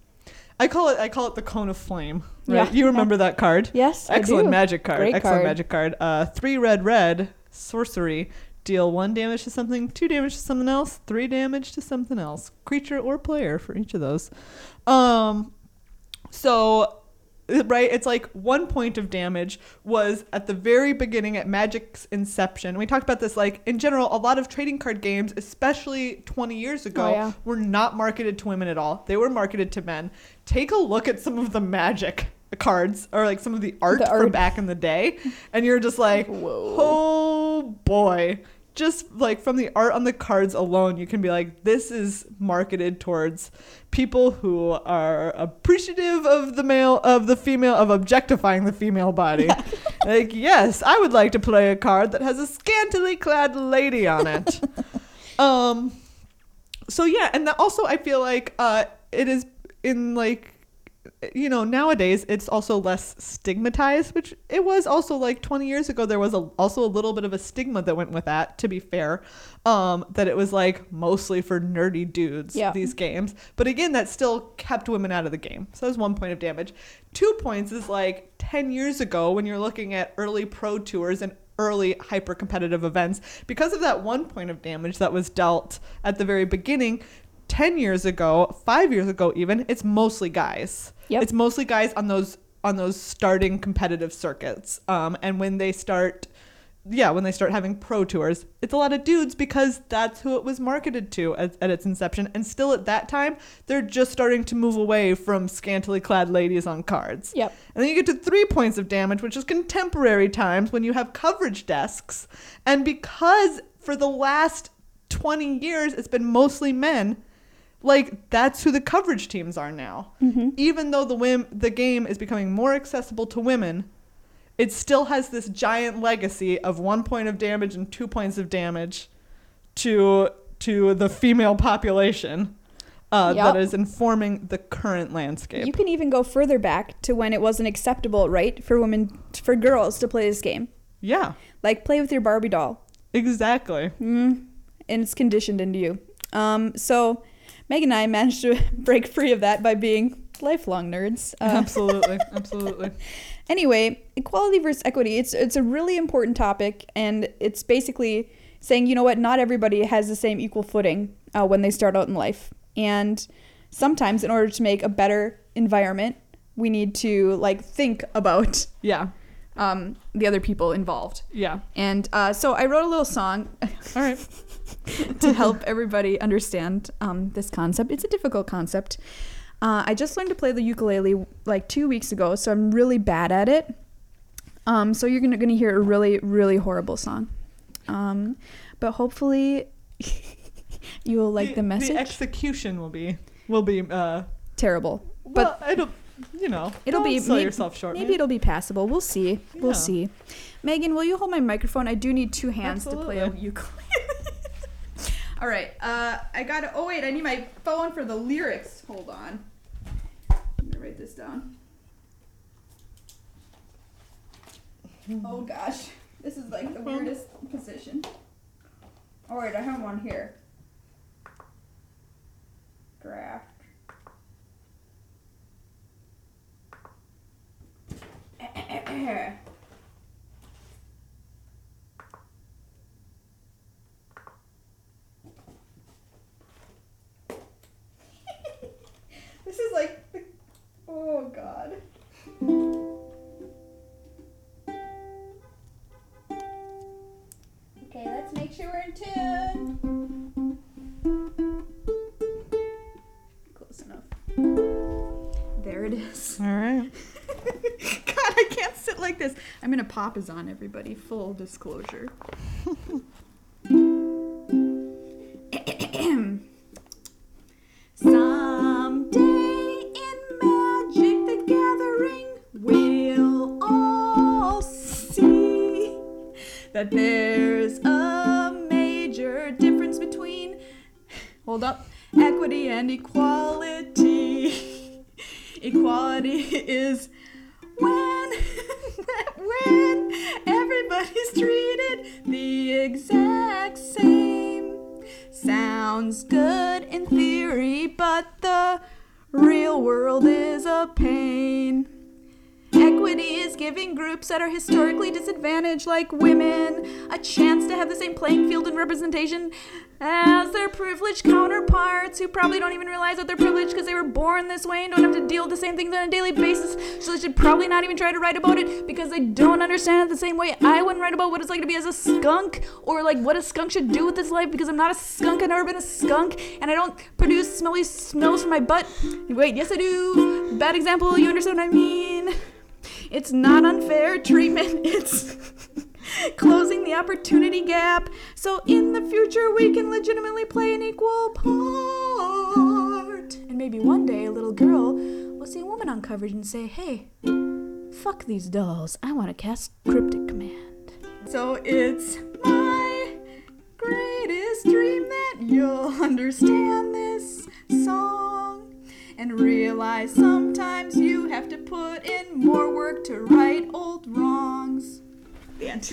I call it I call it the cone of flame. Right? Yeah. You remember that card? Yes, I Excellent do. magic card. Great Excellent card. magic card. Uh, three red red sorcery. Deal one damage to something, two damage to something else, three damage to something else. Creature or player for each of those. Um, so, right, it's like one point of damage was at the very beginning at Magic's inception. We talked about this, like, in general, a lot of trading card games, especially twenty years ago, Oh, yeah. were not marketed to women at all. They were marketed to men. Take a look at some of the Magic cards or like some of the art The from art. back in the day, and you're just like, Whoa. oh boy. Just like from the art on the cards alone, you can be like, this is marketed towards people who are appreciative of the male, of the female, of objectifying the female body. Like, yes, I would like to play a card that has a scantily clad lady on it. um, so yeah, and that also I feel like uh, it is in like, you know, nowadays it's also less stigmatized, which it was also like twenty years ago. There was a, also a little bit of a stigma that went with that, to be fair, um, that it was like mostly for nerdy dudes, Yeah. these games. But again, that still kept women out of the game. So that was one point of damage. Two points is like ten years ago when you're looking at early pro tours and early hyper competitive events, because of that one point of damage that was dealt at the very beginning, ten years ago, five years ago even, it's mostly guys. Yep. It's mostly guys on those on those starting competitive circuits. Um, and when they start yeah, when they start having pro tours, it's a lot of dudes because that's who it was marketed to at, at its inception. And still at that time, they're just starting to move away from scantily clad ladies on cards. Yep. And then you get to three points of damage, which is contemporary times when you have coverage desks. And because for the last twenty years, it's been mostly men, like, that's who the coverage teams are now. Mm-hmm. Even though the wim- the game is becoming more accessible to women, it still has this giant legacy of one point of damage and two points of damage to to the female population uh, Yep. that is informing the current landscape. You can even go further back to when it wasn't acceptable, right, for women, for girls to play this game. Yeah, Like, play with your Barbie doll. exactly. Mm, and it's conditioned into you. Um, so Meg and I managed to break free of that by being lifelong nerds. Uh, Absolutely, absolutely. Anyway, equality versus equity, it's it's a really important topic, and it's basically saying, you know what, not everybody has the same equal footing uh, when they start out in life. And sometimes in order to make a better environment, we need to like think about Yeah, um, the other people involved. yeah. And uh, so I wrote a little song All right. to help everybody understand um, this concept. It's a difficult concept. Uh, I just learned to play the ukulele like two weeks ago, so I'm really bad at it. Um, so you're gonna gonna hear a really really horrible song, um, but hopefully you will like the, message. The execution will be will be uh. Terrible, Well, but I don't. You know, it'll don't be sell maybe, yourself short. maybe man. it'll be passable. We'll see. We'll Yeah. see. Megan, will you hold my microphone? I do need two hands Absolutely. to play a ukulele. All right. Uh, I got to. Oh wait, I need my phone for the lyrics. Hold on. Let me write this down. Oh gosh, this is like the weirdest position. All right, I have one here. Draft. This is like, the, oh god. Okay, let's make sure we're in tune. Close enough. There it is. All right. God, I can't sit like this. I'm gonna pop is on everybody. Full disclosure. Someday in Magic the Gathering, we'll all see that there's a major difference between, hold up, equity and equality. Equality is when, when everybody's treated the exact same. Sounds good in theory, but the real world is a pain. Equity is giving groups that are historically disadvantaged, like women, a chance to have the same playing field and representation as their privileged counterparts who probably don't even realize that they're privileged because they were born this way and don't have to deal with the same things on a daily basis, so they should probably not even try to write about it because they don't understand it the same way I wouldn't write about what it's like to be as a skunk or like what a skunk should do with its life because I'm not a skunk, I've never been a skunk, and I don't produce smelly smells from my butt. Wait, yes I do. Bad example, you understand what I mean. It's not unfair treatment, it's closing the opportunity gap so in the future we can legitimately play an equal part. And maybe one day a little girl will see a woman on coverage and say, hey, fuck these dolls, I want to cast Cryptic Command. So it's my greatest dream that you'll understand this song and realize sometimes you have to put in more work to right old wrongs. The end.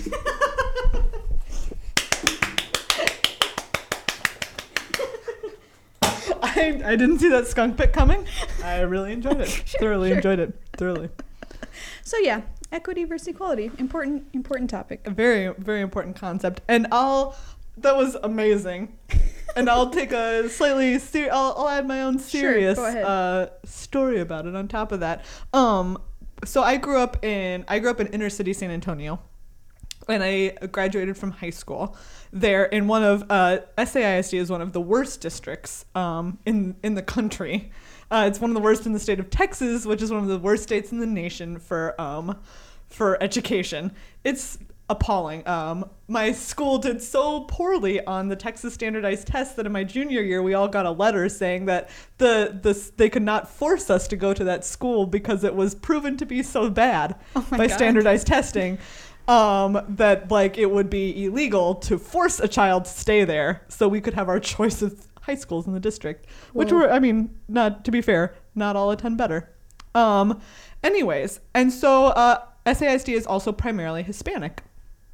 I, I didn't see that skunk pick coming. I really enjoyed it. Sure, Thoroughly sure. enjoyed it. Thoroughly. So yeah, equity versus equality. Important, important topic. A very, very important concept. And I'll, that was amazing. And I'll take a slightly, ser- I'll, I'll add my own serious go ahead. uh, story about it on top of that. Um, so I grew up in, I grew up in inner city San Antonio. and I graduated from high school there in one of uh, S A I S D is one of the worst districts um, in in the country. Uh, it's one of the worst in the state of Texas, which is one of the worst states in the nation for um, for education. It's appalling. Um, my school did so poorly on the Texas standardized test that in my junior year we all got a letter saying that the the they could not force us to go to that school because it was proven to be so bad oh my by God. standardized testing. Um, that like it would be illegal to force a child to stay there, so we could have our choice of high schools in the district, which Whoa. were, I mean, not to be fair, not all attend better. Um, anyways, and so uh, S A I S D is also primarily Hispanic.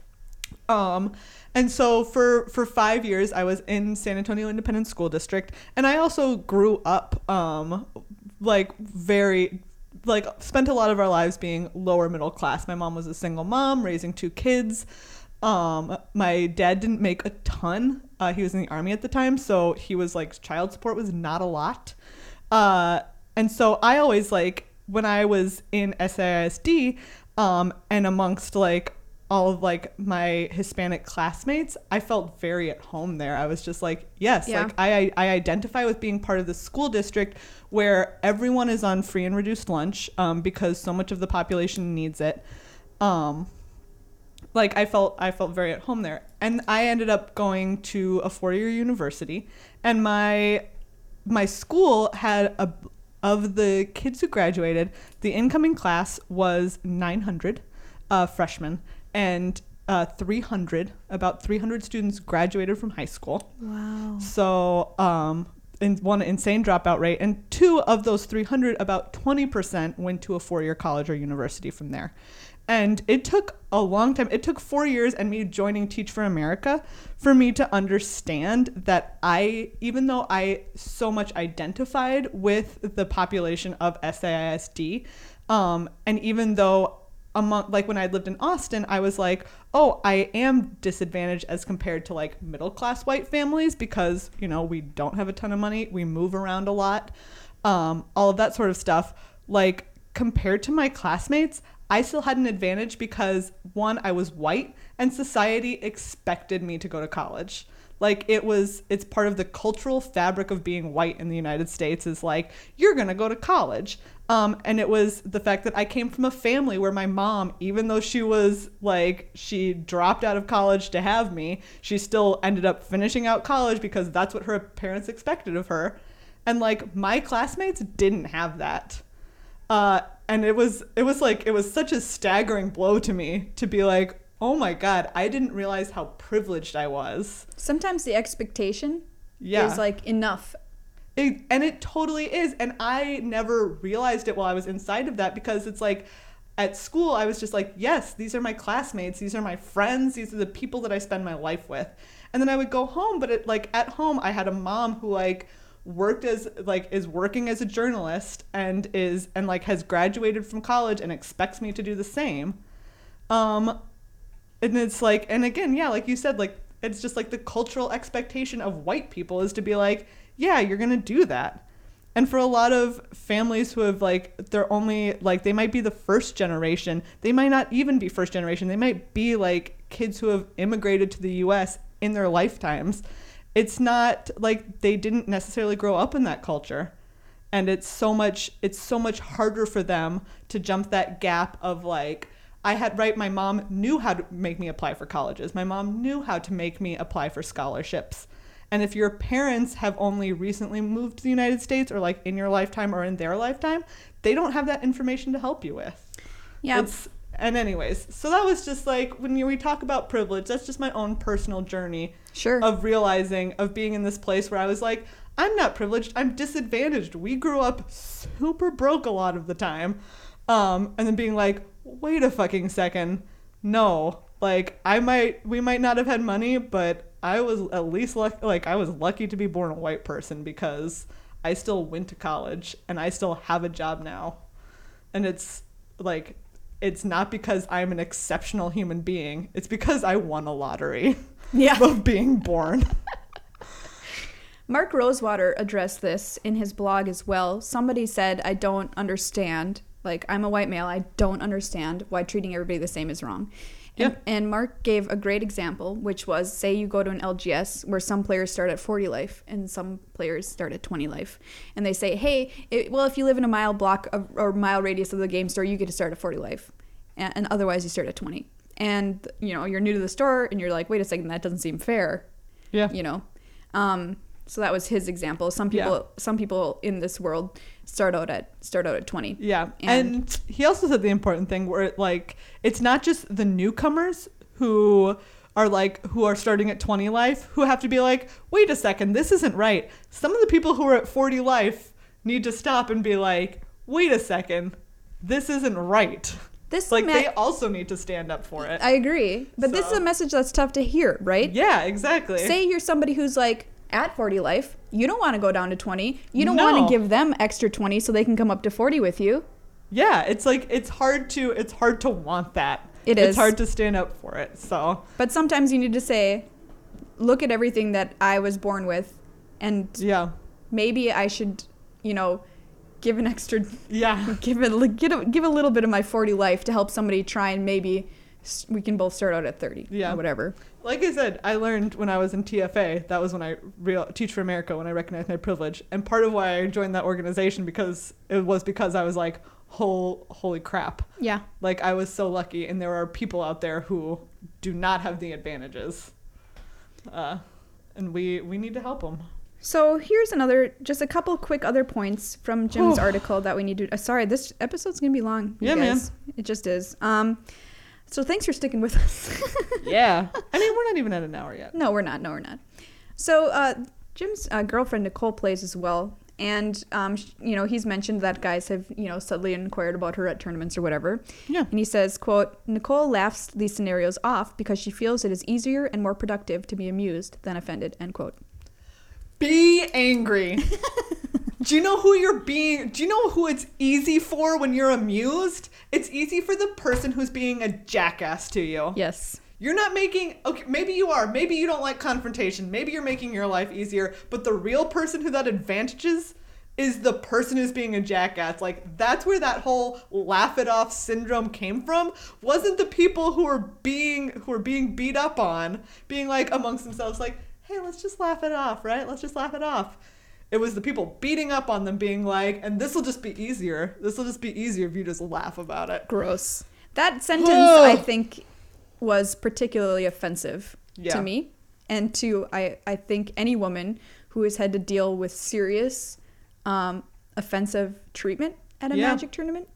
Um, and so for for five years, I was in San Antonio Independent School District, and I also grew up um, like very. like spent a lot of our lives being lower middle class. My mom was a single mom raising two kids. Um, my dad didn't make a ton. Uh, he was in the army at the time, so he was like child support was not a lot. Uh, and so I always like when I was in S A I S D um, and amongst like all of like my Hispanic classmates, I felt very at home there. I was just like, yes, Yeah. like I, I identify with being part of the school district where everyone is on free and reduced lunch um, because so much of the population needs it. Um, like I felt, I felt very at home there. And I ended up going to a four-year university, and my, my school had a, of the kids who graduated, the incoming class was nine hundred uh, freshmen. And uh, three hundred, about three hundred students graduated from high school. Wow. So um, in one insane dropout rate. And two of those three hundred, about twenty percent went to a four-year college or university from there. And it took a long time. It took four years and me joining Teach for America for me to understand that I, even though I so much identified with the population of S A I S D, um, and even though among like when I lived in Austin, I was like, oh, I am disadvantaged as compared to like middle class white families because, you know, we don't have a ton of money. We move around a lot. Um, all of that sort of stuff. Like compared to my classmates, I still had an advantage because one, I was white and society expected me to go to college. Like it was, it's part of the cultural fabric of being white in the United States is like, you're going to go to college. Um, and it was the fact that I came from a family where my mom, even though she was like, she dropped out of college to have me, she still ended up finishing out college because that's what her parents expected of her. And like my classmates didn't have that. Uh, and it was, it was like, it was such a staggering blow to me to be like, oh my God, I didn't realize how privileged I was. Sometimes the expectation Yeah. is like enough. It, and it totally is. And I never realized it while I was inside of that because it's like at school, I was just like, yes, these are my classmates. These are my friends. These are the people that I spend my life with. And then I would go home. But it, like at home, I had a mom who like worked as like is working as a journalist and is and like has graduated from college and expects me to do the same. Um, and it's like, and again, yeah, like you said, like it's just like the cultural expectation of white people is to be like, yeah, you're going to do that. And for a lot of families who have like, they're only like, they might be the first generation. They might not even be first generation. They might be like kids who have immigrated to the U S in their lifetimes. It's not like they didn't necessarily grow up in that culture. And it's so much, it's so much harder for them to jump that gap of like, I had, right, my mom knew how to make me apply for colleges. My mom knew how to make me apply for scholarships. And if your parents have only recently moved to the United States or like in your lifetime or in their lifetime, they don't have that information to help you with. Yeah. It's, and anyways, so that was just like, when we talk about privilege, that's just my own personal journey Sure. of realizing, of being in this place where I was like, I'm not privileged, I'm disadvantaged. We grew up super broke a lot of the time. Um, and then being like, wait a fucking second. No, like I might, we might not have had money, but I was at least lucky, like I was lucky to be born a white person because I still went to college and I still have a job now. And it's like, it's not because I'm an exceptional human being. It's because I won a lottery Yeah. of being born. Mark Rosewater addressed this in his blog as well. Somebody said, I don't understand. Like, I'm a white male. I don't understand why treating everybody the same is wrong. And, Yeah. and Mark gave a great example, which was, say you go to an L G S where some players start at forty life and some players start at twenty life. And they say, hey, it, well, if you live in a mile block of, or mile radius of the game store, you get to start at forty life. And, and otherwise you start at twenty. And, you know, you're new to the store and you're like, wait a second, that doesn't seem fair. Yeah. You know? Um, so that was his example. Some people, Yeah. some people in this world start out at start out at twenty. Yeah. And- And, he also said the important thing where it, like, it's not just the newcomers who are like, who are starting at twenty life who have to be like, wait a second, this isn't right. Some of the people who are at forty life need to stop and be like, wait a second, this isn't right. This Like, me- they also need to stand up for it. I agree. But this is So- a message that's tough to hear, right? Yeah, exactly. Say you're somebody who's like at forty life, you don't want to go down to twenty. You don't No. want to give them extra twenty so they can come up to forty with you. Yeah, it's like, it's hard to, it's hard to want that. It It's is. hard to stand up for it, so. But sometimes you need to say, look at everything that I was born with, and Yeah. maybe I should, you know, give an extra, Yeah. give it, give a, give a little bit of my forty life to help somebody try and maybe s- we can both start out at thirty Yeah. or whatever. Like I said, I learned when I was in T F A, that was when I real Teach for America, when I recognized my privilege. And part of why I joined that organization because it was because I was like, whole holy crap. Yeah. Like, I was so lucky, and there are people out there who do not have the advantages. Uh, and we we need to help them. So here's another, just a couple quick other points from Jim's article that we need to. Uh, sorry, this episode's gonna be long. you Yeah, man. guys. It just is. Um, so thanks for sticking with us. Yeah. I mean, we're not even at an hour yet. No, we're not. No, we're not. So uh, Jim's uh, girlfriend Nicole plays as well, and um, sh- you know, he's mentioned that guys have, you know, subtly inquired about her at tournaments or whatever. Yeah. And he says, "quote Nicole laughs these scenarios off because she feels it is easier and more productive to be amused than offended." End quote. Be angry. Do you know who you're being? Do you know who it's easy for when you're amused? It's easy for the person who's being a jackass to you. Yes. You're not making, okay, maybe you are. Maybe you don't like confrontation. Maybe you're making your life easier. But the real person who that advantages is the person who's being a jackass. Like, that's where that whole laugh it off syndrome came from. Wasn't the people who were being, who were being beat up on, being like amongst themselves, like, hey, let's just laugh it off, right? Let's just laugh it off. It was the people beating up on them being like, and this will just be easier. This will just be easier if you just laugh about it. Gross. That sentence, I think, was particularly offensive Yeah. to me and to, I, I think, any woman who has had to deal with serious um, offensive treatment at a Yeah. Magic tournament.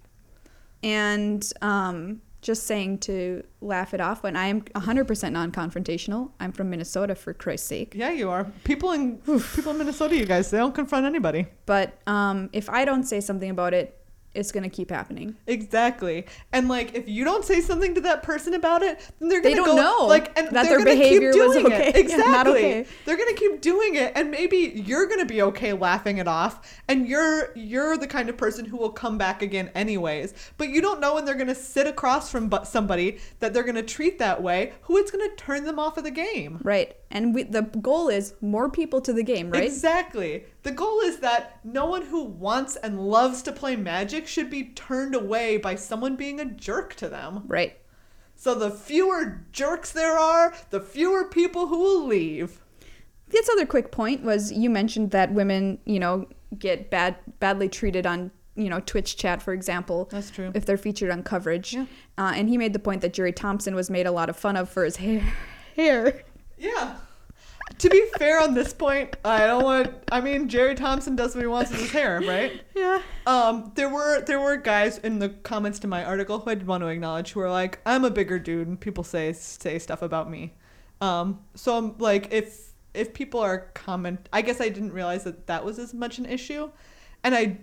And um, just saying to laugh it off when I am one hundred percent non-confrontational. I'm from Minnesota, for Christ's sake. Yeah, you are. People in people in Minnesota, you guys, they don't confront anybody. But um, if I don't say something about it, it's going to keep happening. Exactly. And like, if you don't say something to that person about it, then they're gonna They don't go, know like, and that they're their gonna behavior keep was doing okay. it. Yeah, Exactly. not okay. They're gonna keep doing it, and maybe you're gonna be okay laughing it off, and you're you're the kind of person who will come back again anyways. But you don't know when they're gonna sit across from bu- somebody that they're gonna treat that way, who it's gonna turn them off of the game. Right. And we, the goal is more people to the game, right? Exactly. The goal is that no one who wants and loves to play Magic should be turned away by someone being a jerk to them. Right. So the fewer jerks there are, the fewer people who will leave. This other quick point was you mentioned that women, you know, get bad badly treated on, you know, Twitch chat, for example. That's true. If they're featured on coverage. Yeah. Uh, and he made the point that Jerry Thompson was made a lot of fun of for his hair. hair. Yeah. To be fair on this point, I don't want. I mean, Jerry Thompson does what he wants with his hair, right? Yeah. Um, there were there were guys in the comments to my article who I did want to acknowledge who were like, I'm a bigger dude, and people say say stuff about me. Um, so I'm like, if if people are comment, I guess I didn't realize that that was as much an issue, and I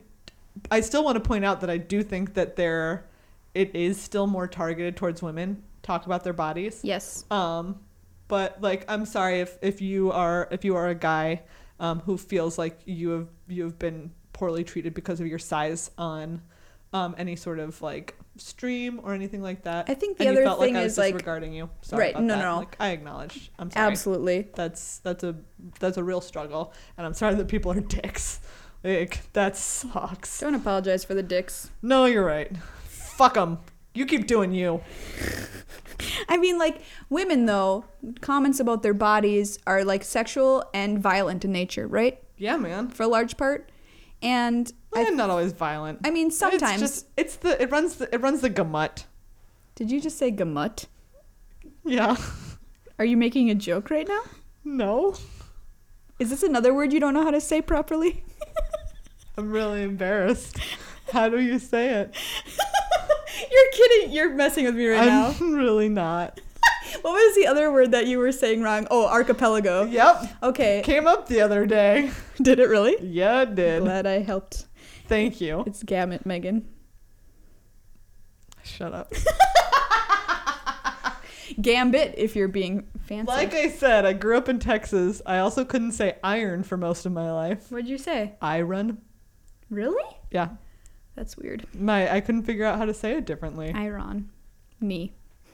I still want to point out that I do think that there it is still more targeted towards women talk about their bodies. Yes. Um, but like, I'm sorry if, if you are if you are a guy um, who feels like you have you have been poorly treated because of your size on um, any sort of like stream or anything like that. I think the and other you felt thing like I was is, like- disregarding you. Sorry Right, about no, that. no. Like, I acknowledge. I'm sorry. Absolutely. That's that's a that's a real struggle, and I'm sorry that people are dicks. Like, that sucks. Don't apologize for the dicks. No, you're right. Fuck them. You keep doing you. I mean, like, women, though, comments about their bodies are, like, sexual and violent in nature, right? Yeah, man. For a large part. And Well, I, not always violent. I mean, sometimes. It's just, it's the, it runs the, it runs the gamut. Did you just say gamut? Yeah. Are you making a joke right now? No. Is this another word you don't know how to say properly? I'm really embarrassed. How do you say it? You're kidding. You're messing with me right now. I'm really not. What was the other word that you were saying wrong? Oh, archipelago. Yep. Okay. Came up the other day. Did it really? Yeah, it did. Glad I helped. Thank you. It's gamut, Megan. Shut up. Gambit, if you're being fancy. Like I said, I grew up in Texas. I also couldn't say iron for most of my life. What'd you say? Iron. Really? Yeah. That's weird. My I couldn't figure out how to say it differently. Iron. Me.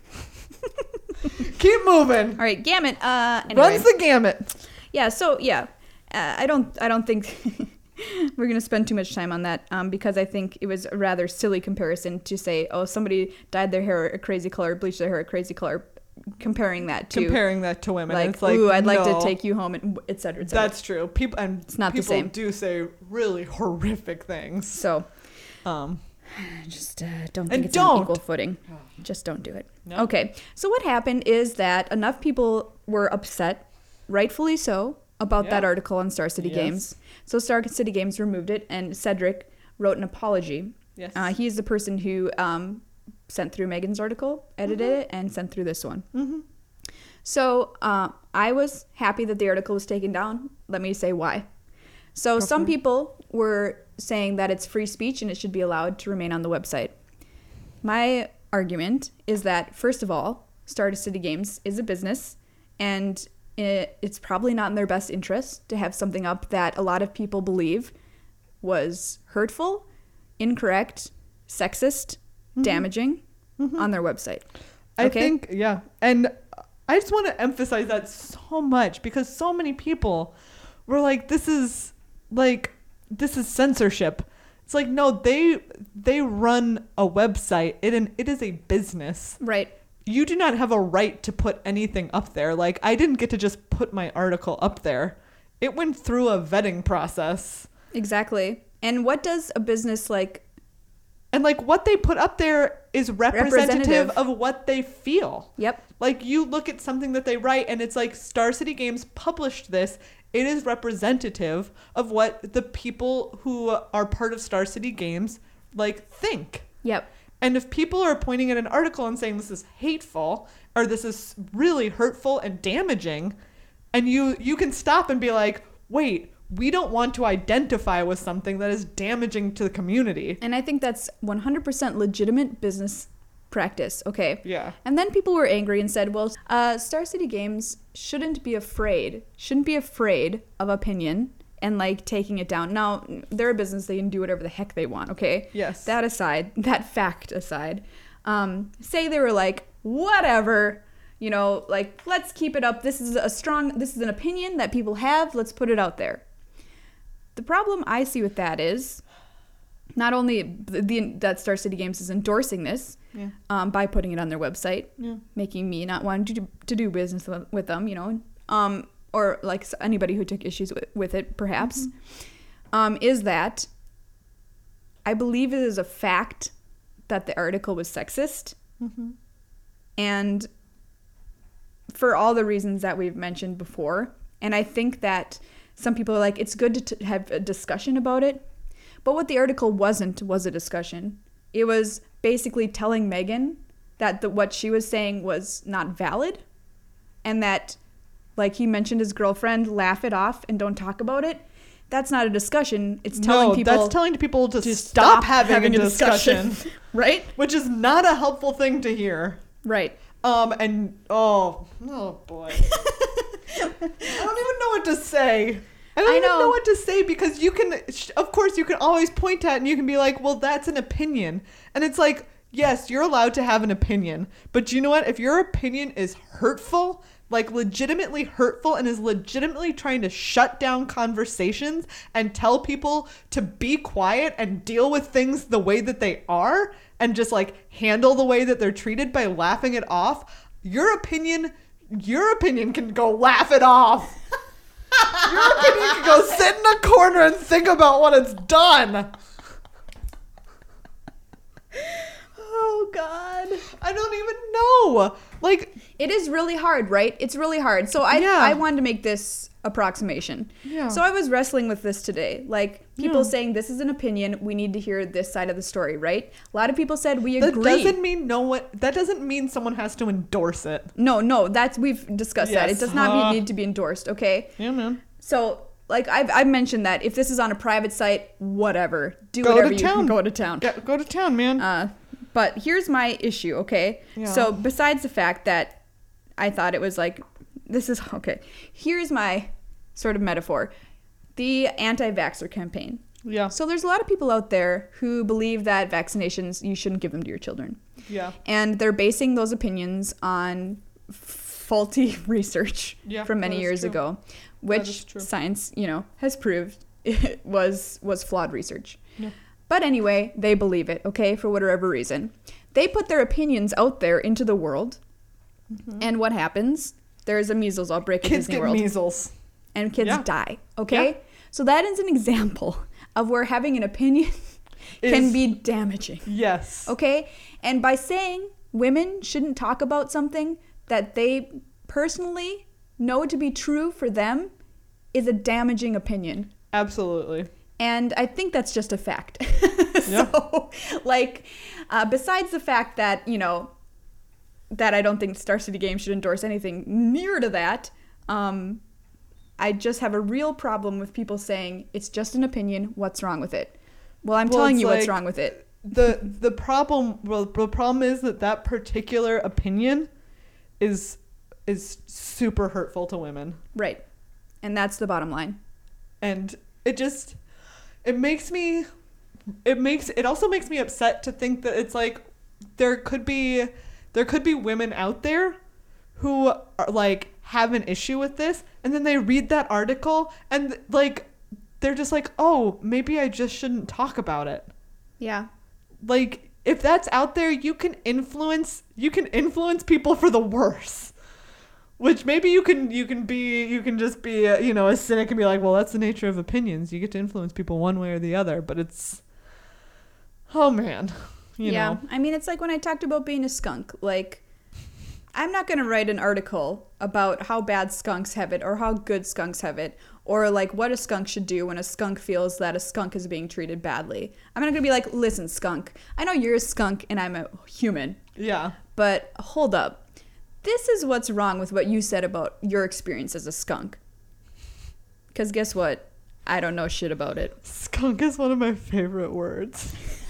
Keep moving. All right, gamut. Uh, anyway. Runs the gamut. Yeah. So yeah, uh, I don't. I don't think we're gonna spend too much time on that um, because I think it was a rather silly comparison to say, oh, somebody dyed their hair a crazy color, bleached their hair a crazy color, comparing that to comparing that to women. like, It's like, ooh, I'd like no. to take you home, and et cetera, et cetera. That's true. People and It's not the people same. do say really horrific things. So Um, just uh, don't think And it's don't. on equal footing. Just don't do it. No. Okay. So what happened is that enough people were upset, rightfully so, about that Yeah. article on Star City Yes. Games. So Star City Games removed it, and Cedric wrote an apology. yes. Uh, he's the person who um, sent through Megan's article, edited it, and sent through this one. mm-hmm. So uh, I was happy that the article was taken down. Let me say why. So some Okay. people were saying that it's free speech and it should be allowed to remain on the website. My argument is that, first of all, Star City Games is a business, and it, it's probably not in their best interest to have something up that a lot of people believe was hurtful, incorrect, sexist, Mm-hmm. damaging on their website. I Okay? think, yeah. And I just want to emphasize that so much because so many people were like, this is like, this is censorship. It's like, no, they they run a website. It, an, it is a business. Right. You do not have a right to put anything up there. Like, I didn't get to just put my article up there. It went through a vetting process. Exactly. And what does a business like And like what they put up there is representative, Representative. of what they feel. Yep. Like you look at something that they write and it's like Star City Games published this. It is representative of what the people who are part of Star City Games like think. Yep. And if people are pointing at an article and saying this is hateful or this is really hurtful and damaging, and you you can stop and be like, wait, we don't want to identify with something that is damaging to the community. And I think that's one hundred percent legitimate business practice. Okay. Yeah. And then people were angry and said, well, uh, Star City Games shouldn't be afraid, shouldn't be afraid of opinion and like taking it down. Now, they're a business. They can do whatever the heck they want. Okay. Yes. That aside, that fact aside, um, say they were like, whatever, you know, like, let's keep it up. This is a strong, this is an opinion that people have. Let's put it out there. The problem I see with that is not only the, the, that Star City Games is endorsing this Yeah. um, by putting it on their website, Yeah. making me not want to do, to do business with, with them, you know, um, or like anybody who took issues with, with it, perhaps, Mm-hmm. um, is that I believe it is a fact that the article was sexist. Mm-hmm. And for all the reasons that we've mentioned before. And I think that some people are like, it's good to t- have a discussion about it. But what the article wasn't was a discussion. It was basically telling Megan that the, what she was saying was not valid. And that, like he mentioned his girlfriend, laugh it off and don't talk about it. That's not a discussion. It's telling no, people that's telling people to, to stop, stop having, having a a discussion, discussion. Right? which is not a helpful thing to hear. Right. Um, and oh, oh boy, I don't even know what to say. I don't I even know. know what to say because you can, sh- of course, you can always point at and you can be like, well, that's an opinion, and it's like, yes, you're allowed to have an opinion, but you know what? If your opinion is hurtful, like legitimately hurtful and is legitimately trying to shut down conversations and tell people to be quiet and deal with things the way that they are and just like handle the way that they're treated by laughing it off, your opinion, your opinion can go laugh it off. Your opinion can go sit in a corner and think about what it's done. Oh God. I don't even know. Like, it is really hard, right? It's really hard. So I Yeah. I wanted to make this approximation. Yeah. So I was wrestling with this today. Like people Yeah. saying this is an opinion, we need to hear this side of the story, right? A lot of people said we that agree. doesn't mean no one, that doesn't mean someone has to endorse it. No, no, that's we've discussed that. Yes. It does not Uh. need to be endorsed, okay? Yeah, man. So like I've, I've mentioned that if this is on a private site, whatever. Do Go whatever to you town. can. Go to town. Go, go to town, man. Uh, but here's my issue, okay? Yeah. So besides the fact that I thought it was like, this is, okay. Here's my sort of metaphor. The anti-vaxxer campaign. yeah. So there's a lot of people out there who believe that vaccinations, you shouldn't give them to your children. Yeah. And they're basing those opinions on f- faulty research Yeah, from many that is years true. ago, is which true. science, you know, has proved it was was flawed research. Yeah. But anyway, they believe it, okay, for whatever reason. They put their opinions out there into the world, Mm-hmm. and what happens? There's a measles outbreak at Kids Disney get World, measles. and kids Yeah. die, okay? Yeah. So that is an example of where having an opinion can Is- be damaging. Yes. Okay? And by saying women shouldn't talk about something that they personally know to be true for them is a damaging opinion. Absolutely. And I think that's just a fact. Yeah. So, like, uh, besides the fact that, you know, that I don't think Star City Games should endorse anything near to that, um, I just have a real problem with people saying, it's just an opinion, what's wrong with it? Well, I'm Well, telling it's you what's like- wrong with it. The the problem well the problem is that that particular opinion is is super hurtful to women. Right. And that's the bottom line. And it just it makes me it makes it also makes me upset to think that it's like there could be there could be women out there who are like have an issue with this and then they read that article and like they're just like, "Oh, maybe I just shouldn't talk about it." Yeah. Like if that's out there, you can influence you can influence people for the worse. Which maybe you can you can be you can just be uh, you know a cynic and be like, well, that's the nature of opinions. You get to influence people one way or the other, but it's oh man, you yeah. know. I mean, it's like when I talked about being a skunk. Like, I'm not going to write an article about how bad skunks have it or how good skunks have it or like what a skunk should do when a skunk feels that a skunk is being treated badly. I'm not going to be like, listen, skunk, I know you're a skunk and I'm a human, Yeah. but hold up. This is what's wrong with what you said about your experience as a skunk. Because guess what? I don't know shit about it. Skunk is one of my favorite words.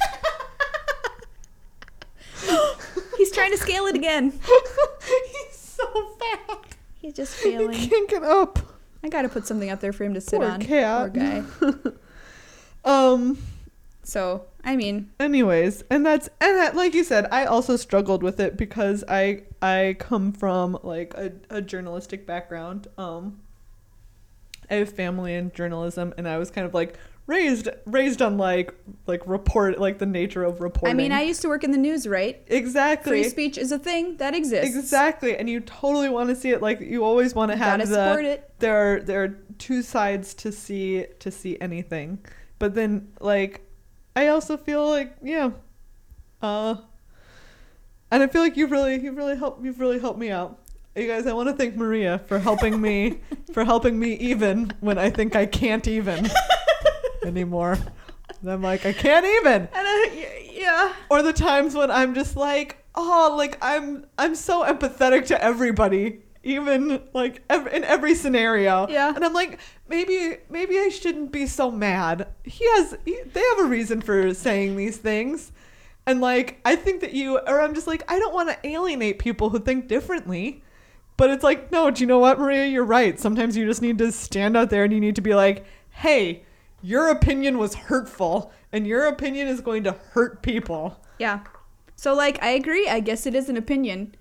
He's trying to scale it again. He's so fat. He's just He failing. can't get up. I gotta put something up there for him to sit Poor on. cat. Poor guy. Um So, I mean, anyways, and that's and that, like you said, I also struggled with it because I I come from like a, a journalistic background. Um I have family in journalism and I was kind of like raised raised on like like report like the nature of reporting. I mean, I used to work in the news, right? exactly Free speech is a thing that exists. exactly and you totally want to see it, like you always want to have Gotta the support it. there are there are two sides to see to see anything, but then like I also feel like yeah uh and I feel like you've really you've really helped you've really helped me out. You guys, I want to thank Maria for helping me for helping me even when I think I can't even anymore. And I'm like, I can't even. And I, yeah. Or the times when I'm just like, oh, like I'm I'm so empathetic to everybody, even like ev- in every scenario. Yeah. And I'm like, maybe maybe I shouldn't be so mad. He has he, they have a reason for saying these things. And like I think that you or I'm just like I don't want to alienate people who think differently. But it's like, no, do you know what, Maria? You're right. Sometimes you just need to stand out there and you need to be like, hey, your opinion was hurtful and your opinion is going to hurt people. Yeah. So, like, I agree. I guess it is an opinion.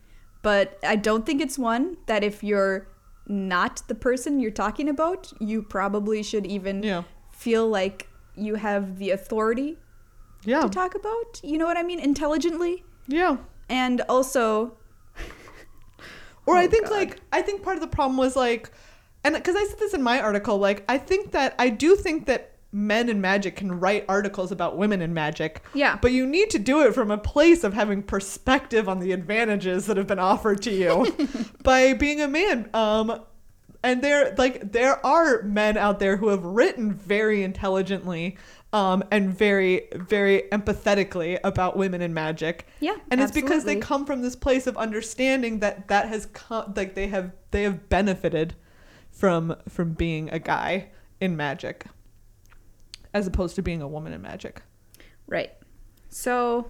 but I don't think it's one that if you're not the person you're talking about, you probably should even Yeah. feel like you have the authority Yeah. to talk about. You know what I mean? Intelligently. Yeah. And also, Or Oh, I think God. like I think part of the problem was like, and because I said this in my article, like I think that I do think that men in magic can write articles about women in magic. Yeah. But you need to do it from a place of having perspective on the advantages that have been offered to you by being a man. Um, and there like there are men out there who have written very intelligently. Um, and very, very empathetically about women in magic. Yeah, and it's because they absolutely. come from this place of understanding that that has come, like they have they have benefited from from being a guy in magic, as opposed to being a woman in magic. right. So,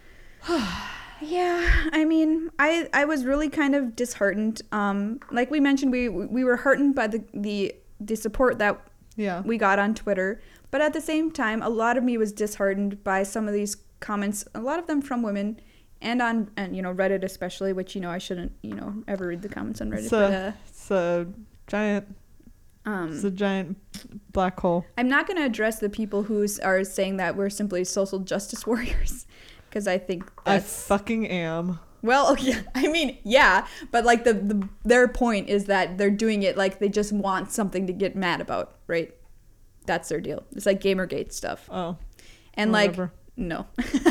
yeah, I mean, I I was really kind of disheartened. Um, like we mentioned, we we were heartened by the the the support that Yeah, we got on Twitter. But at the same time, a lot of me was disheartened by some of these comments, a lot of them from women, and on, and you know, Reddit especially, which, you know, I shouldn't, you know, ever read the comments on Reddit. it's but, a uh, it's a giant it's a um, giant black hole. I'm not going to address the people who are saying that we're simply social justice warriors, because I think I that's... fucking am. Well, okay, I mean, yeah, but like the, the their point is that they're doing it like they just want something to get mad about, right? That's their deal. It's like Gamergate stuff. Oh, And whatever. like, no.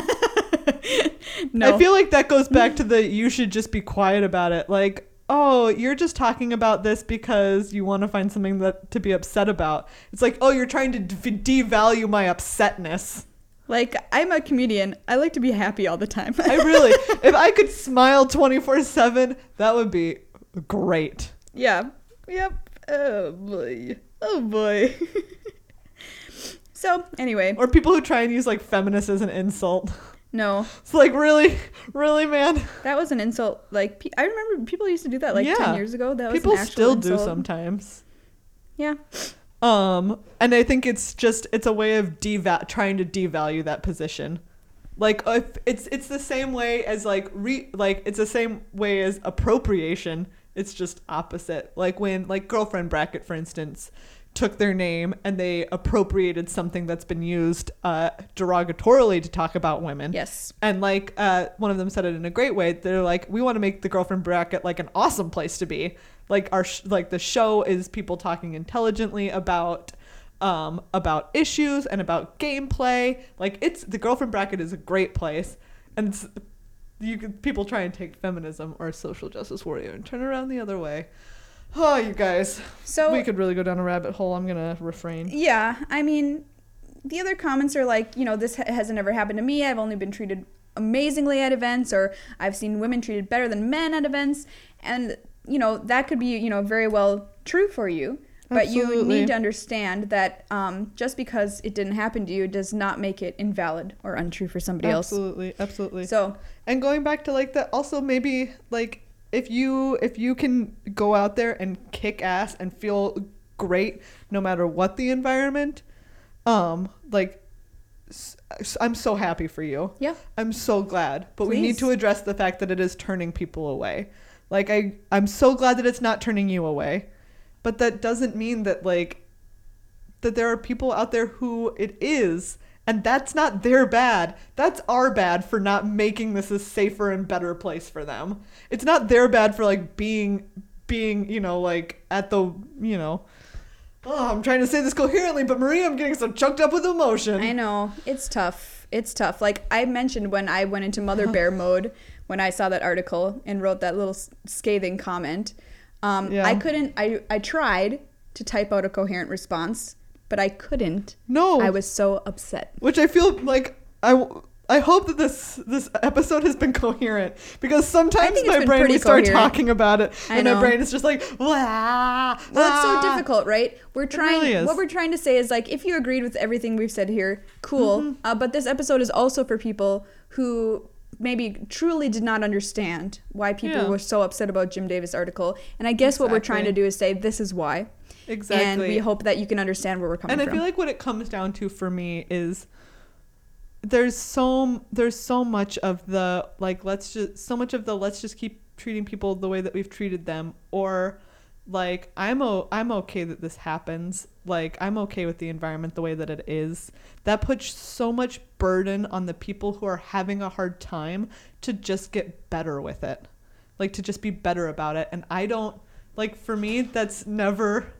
no. I feel like that goes back to the you should just be quiet about it. Like, oh, you're just talking about this because you want to find something that to be upset about. It's like, oh, you're trying to de- devalue my upsetness. Like, I'm a comedian. I like to be happy all the time. I really, if I could smile twenty-four seven, that would be great. Yeah. Yep. Oh, boy. Oh, boy. So, anyway. Or people who try and use like feminist as an insult. No. It's like, really? Really, man? That was an insult. Like, pe- I remember people used to do that like Yeah. ten years ago. That was People an actual still insult. do sometimes. Yeah. Um, and I think it's just it's a way of deva- trying to devalue that position. Like if it's it's the same way as like re like it's the same way as appropriation. It's just opposite. Like when like Girlfriend Bracket, for instance, took their name and they appropriated something that's been used uh, derogatorily to talk about women. Yes. And like uh, one of them said it in a great way. They're like, we want to make the Girlfriend Bracket like an awesome place to be. Like our sh- like the show is people talking intelligently about um, about issues and about gameplay. Like it's the Girlfriend Bracket is a great place, and it's, you could people try and take feminism or social justice warrior and turn it around the other way. Oh, you guys. So We could really go down a rabbit hole. I'm gonna refrain. yeah, I mean, the other comments are like, you know, this ha- hasn't ever happened to me. I've only been treated amazingly at events, or I've seen women treated better than men at events. And, you know, that could be, you know, very well true for you. But you Absolutely. need to understand that um, just because it didn't happen to you does not make it invalid or untrue for somebody Absolutely, absolutely. else. So, And going back to like that, also maybe like if you if you can go out there and kick ass and feel great no matter what the environment, um, like s- I'm so happy for you. yeah. I'm so glad, but we need Please. to address the fact that it is turning people away. Like I I'm so glad that it's not turning you away, but that doesn't mean that like that there are people out there who it is. And that's not their bad. That's our bad for not making this a safer and better place for them. It's not their bad for like being, being, you know, like at the, you know, oh, I'm trying to say this coherently, but Maria, I'm getting so choked up with emotion. I know. It's tough. It's tough. Like I mentioned when I went into Mother Bear mode when I saw that article and wrote that little s- scathing comment. Um, Yeah. I couldn't, I, I tried to type out a coherent response, but I couldn't. No. I was so upset. Which I feel like I, I hope that this this episode has been coherent because sometimes think it's my been brain pretty we start coherent. talking about it I and my know. brain is just like wah, Well, it's so ah. difficult, right? We're trying. really is. What we're trying to say is like, if you agreed with everything we've said here, cool. Mm-hmm. Uh, but this episode is also for people who maybe truly did not understand why people Yeah. were so upset about Jim Davis' article. And I guess what we're trying to Exactly. do is say this is why, Exactly. and we hope that you can understand where we're coming and I from. feel like what it comes down to for me is there's so there's so much of the like let's just so much of the let's just keep treating people the way that we've treated them, or like I'm o- I'm okay that this happens. Like I'm okay with the environment the way that it is. That puts so much burden on the people who are having a hard time to just get better with it. Like to just be better about it. And I don't like for me that's never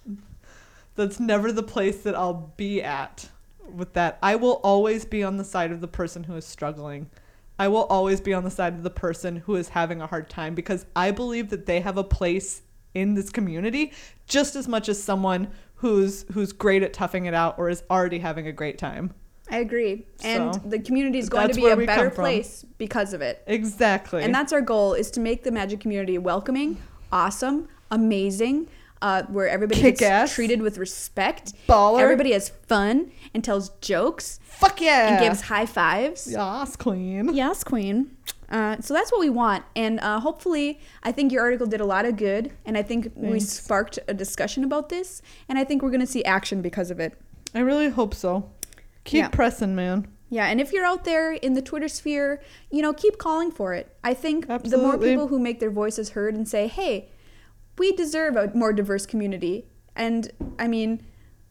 that's never the place that I'll be at with that. I will always be on the side of the person who is struggling. I will always be on the side of the person who is having a hard time because I believe that they have a place in this community just as much as someone who's who's great at toughing it out or is already having a great time. I agree. And So, the community is going to that's be where a we better come from. place because of it. Exactly. And that's our goal, is to make the Magic community welcoming, awesome, amazing, uh, where everybody Kick gets ass. treated with respect. Baller. Everybody has fun and tells jokes Fuck yeah. and gives high fives. Yas, queen. Yes, queen. Uh, so that's what we want. And uh, hopefully, I think your article did a lot of good. And I think we Thanks. sparked a discussion about this. And I think we're going to see action because of it. I really hope so. Keep Yeah. pressing, man. Yeah, and if you're out there in the Twitter sphere, you know, keep calling for it. I think the more Absolutely. people who make their voices heard and say, hey, we deserve a more diverse community. And I mean,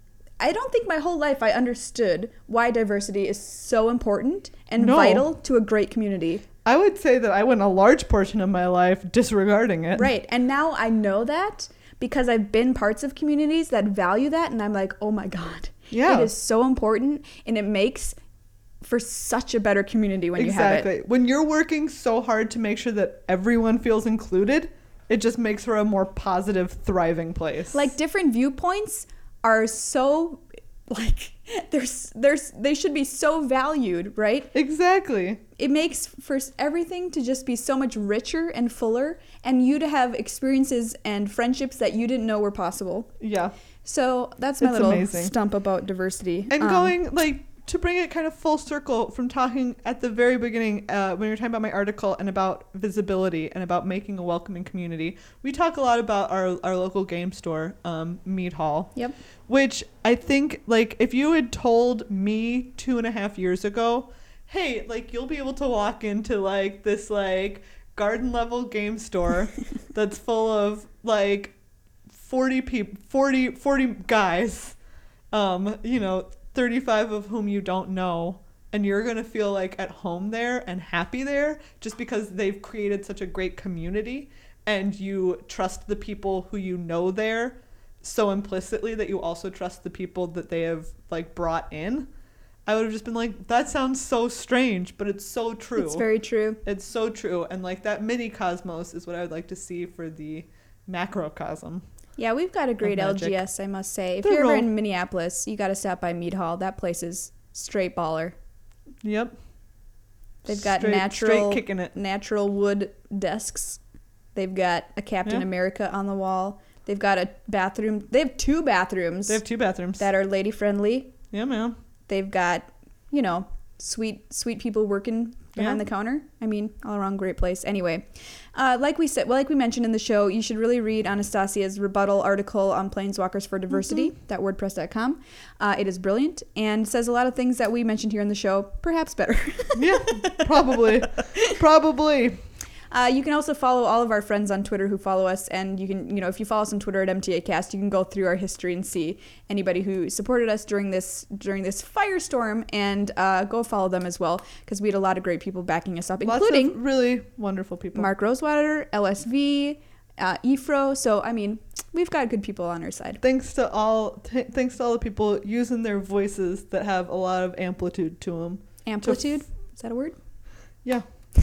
I don't think my whole life I understood why diversity is so important and No. vital to a great community. I would say that I went a large portion of my life disregarding it. Right. And now I know that because I've been parts of communities that value that. And I'm like, oh my God. Yeah. It is so important. And it makes for such a better community when you have it. Exactly. When you're working so hard to make sure that everyone feels included, it just makes for a more positive, thriving place. Like different viewpoints are so like there's there's they should be so valued, right? Exactly. It makes for everything to just be so much richer and fuller, and you to have experiences and friendships that you didn't know were possible. Yeah. So that's my It's little amazing. stump about diversity. And Um, going like to bring it kind of full circle from talking at the very beginning uh, when you were talking about my article and about visibility and about making a welcoming community, we talk a lot about our, our local game store, um, Mead Hall. Yep. Which I think, like, if you had told me two and a half years ago, hey, like, you'll be able to walk into, like, this, like, garden level game store that's full of, like, forty people, forty, forty guys, um, you know, thirty-five of whom you don't know, and you're going to feel, like, at home there and happy there just because they've created such a great community and you trust the people who you know there so implicitly that you also trust the people that they have like brought in. I would have just been like, that sounds so strange, but it's so true. It's very true. It's so true. And like that mini cosmos is what I would like to see for the macrocosm. Yeah, we've got a great Of L magic. G S, I must say. If They're you're ever real- in Minneapolis, you got to stop by Mead Hall. That place is straight baller. Yep. They've got Straight- natural straight kicking it. natural wood desks. They've got a Captain Yeah. America on the wall. They've got a bathroom. They have two bathrooms They have two bathrooms. that are lady friendly. Yeah, man. They've got, you know, sweet sweet people working behind Yeah. the counter. I mean, all around great place. Anyway, uh, like we said, well, like we mentioned in the show, you should really read Anastasia's rebuttal article on Planeswalkers for Diversity, Mm-hmm. that wordpress dot com. Uh, it is brilliant and says a lot of things that we mentioned here in the show, perhaps better. Yeah, probably. Probably. Uh, you can also follow all of our friends on Twitter who follow us, and you can, you know, if you follow us on Twitter at M T A Cast, you can go through our history and see anybody who supported us during this during this firestorm, and uh, go follow them as well, because we had a lot of great people backing us up, Lots including of really wonderful people. Mark Rosewater, L S V, uh, E F R O. So I mean, we've got good people on our side. Thanks to all t- thanks to all the people using their voices that have a lot of amplitude to them. Amplitude, is that a word? Yeah.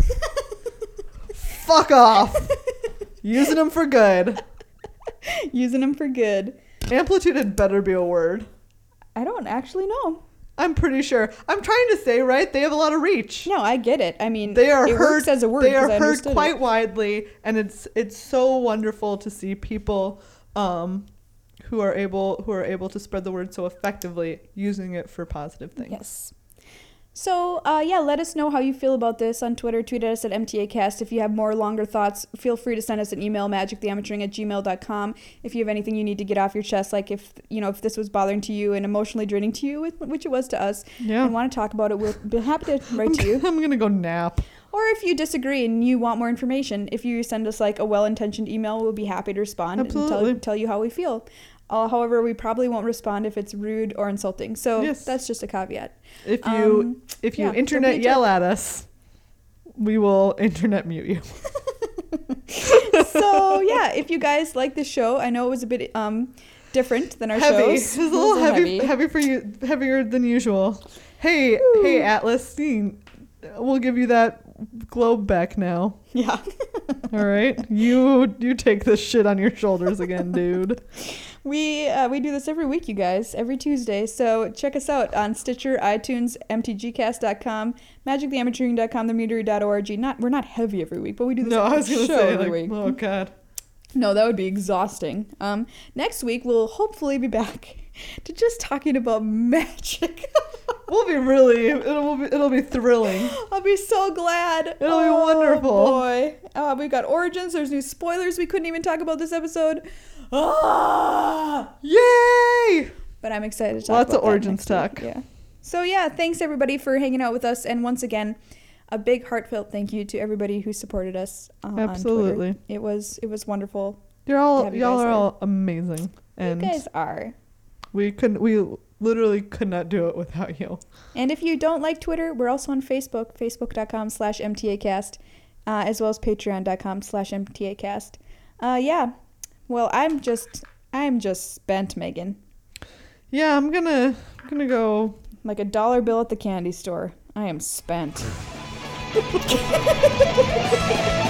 Fuck off. Using them for good. Using them for good. Amplitude had better be a word. I don't actually know. I'm pretty sure. I'm trying to say, right? They have a lot of reach. No, I get it. I mean, They are it heard works as a word. They are 'cause I heard understood quite it. widely, and it's it's so wonderful to see people um, who are able who are able to spread the word so effectively, using it for positive things. Yes. So, uh, yeah, let us know how you feel about this on Twitter. Tweet at us at M T A Cast. If you have more longer thoughts, feel free to send us an email, magic the amateuring at gmail dot com. If you have anything you need to get off your chest, like if, you know, if this was bothering to you and emotionally draining to you, which it was to us, Yeah. and want to talk about it, we'll be happy to write to you. I'm gonna go nap. Or if you disagree and you want more information, if you send us like a well-intentioned email, we'll be happy to respond Absolutely. and tell, tell you how we feel. Uh, however, we probably won't respond if it's rude or insulting. So Yes. that's just a caveat. If you Um, if you yeah, don't internet be a yell at us, we will internet mute you. So yeah, if you guys like the show, I know it was a bit um different than our Heavy. shows. It's a little It was heavy, heavy for you, heavier than usual. Hey, Woo. hey, Atlas, see, we'll give you that globe back now. Yeah. All right, you you take this shit on your shoulders again, dude. We uh, we do this every week, you guys, every Tuesday. So check us out on Stitcher, iTunes, m t g cast dot com, magic the amateuring dot com, the mutery dot org. Not we're not heavy every week, but we do this No, I was show gonna say, every like, week. oh god. No, that would be exhausting. Um, next week we'll hopefully be back to just talking about magic. We'll be really, it'll be, it'll be thrilling. I'll be so glad. It'll be wonderful. Boy, uh, we've got Origins. There's new spoilers we couldn't even talk about this episode. Ah! Yay! But I'm excited to talk Lots about of that Origins next week. talk. Yeah. So yeah, thanks everybody for hanging out with us, and once again, a big heartfelt thank you to everybody who supported us. Uh, Absolutely. On Twitter. It was it was wonderful. You're to all, have you y'all guys are there. all amazing, and you guys are. we couldn't, we literally could not do it without you. And if you don't like Twitter, we're also on Facebook, facebook dot com slash M T A cast, uh, as well as patreon dot com slash M T A cast. Uh, yeah. Well, I'm just, I'm just spent, Megan. Yeah, I'm gonna, I'm gonna go. Like a dollar bill at the candy store. I am spent.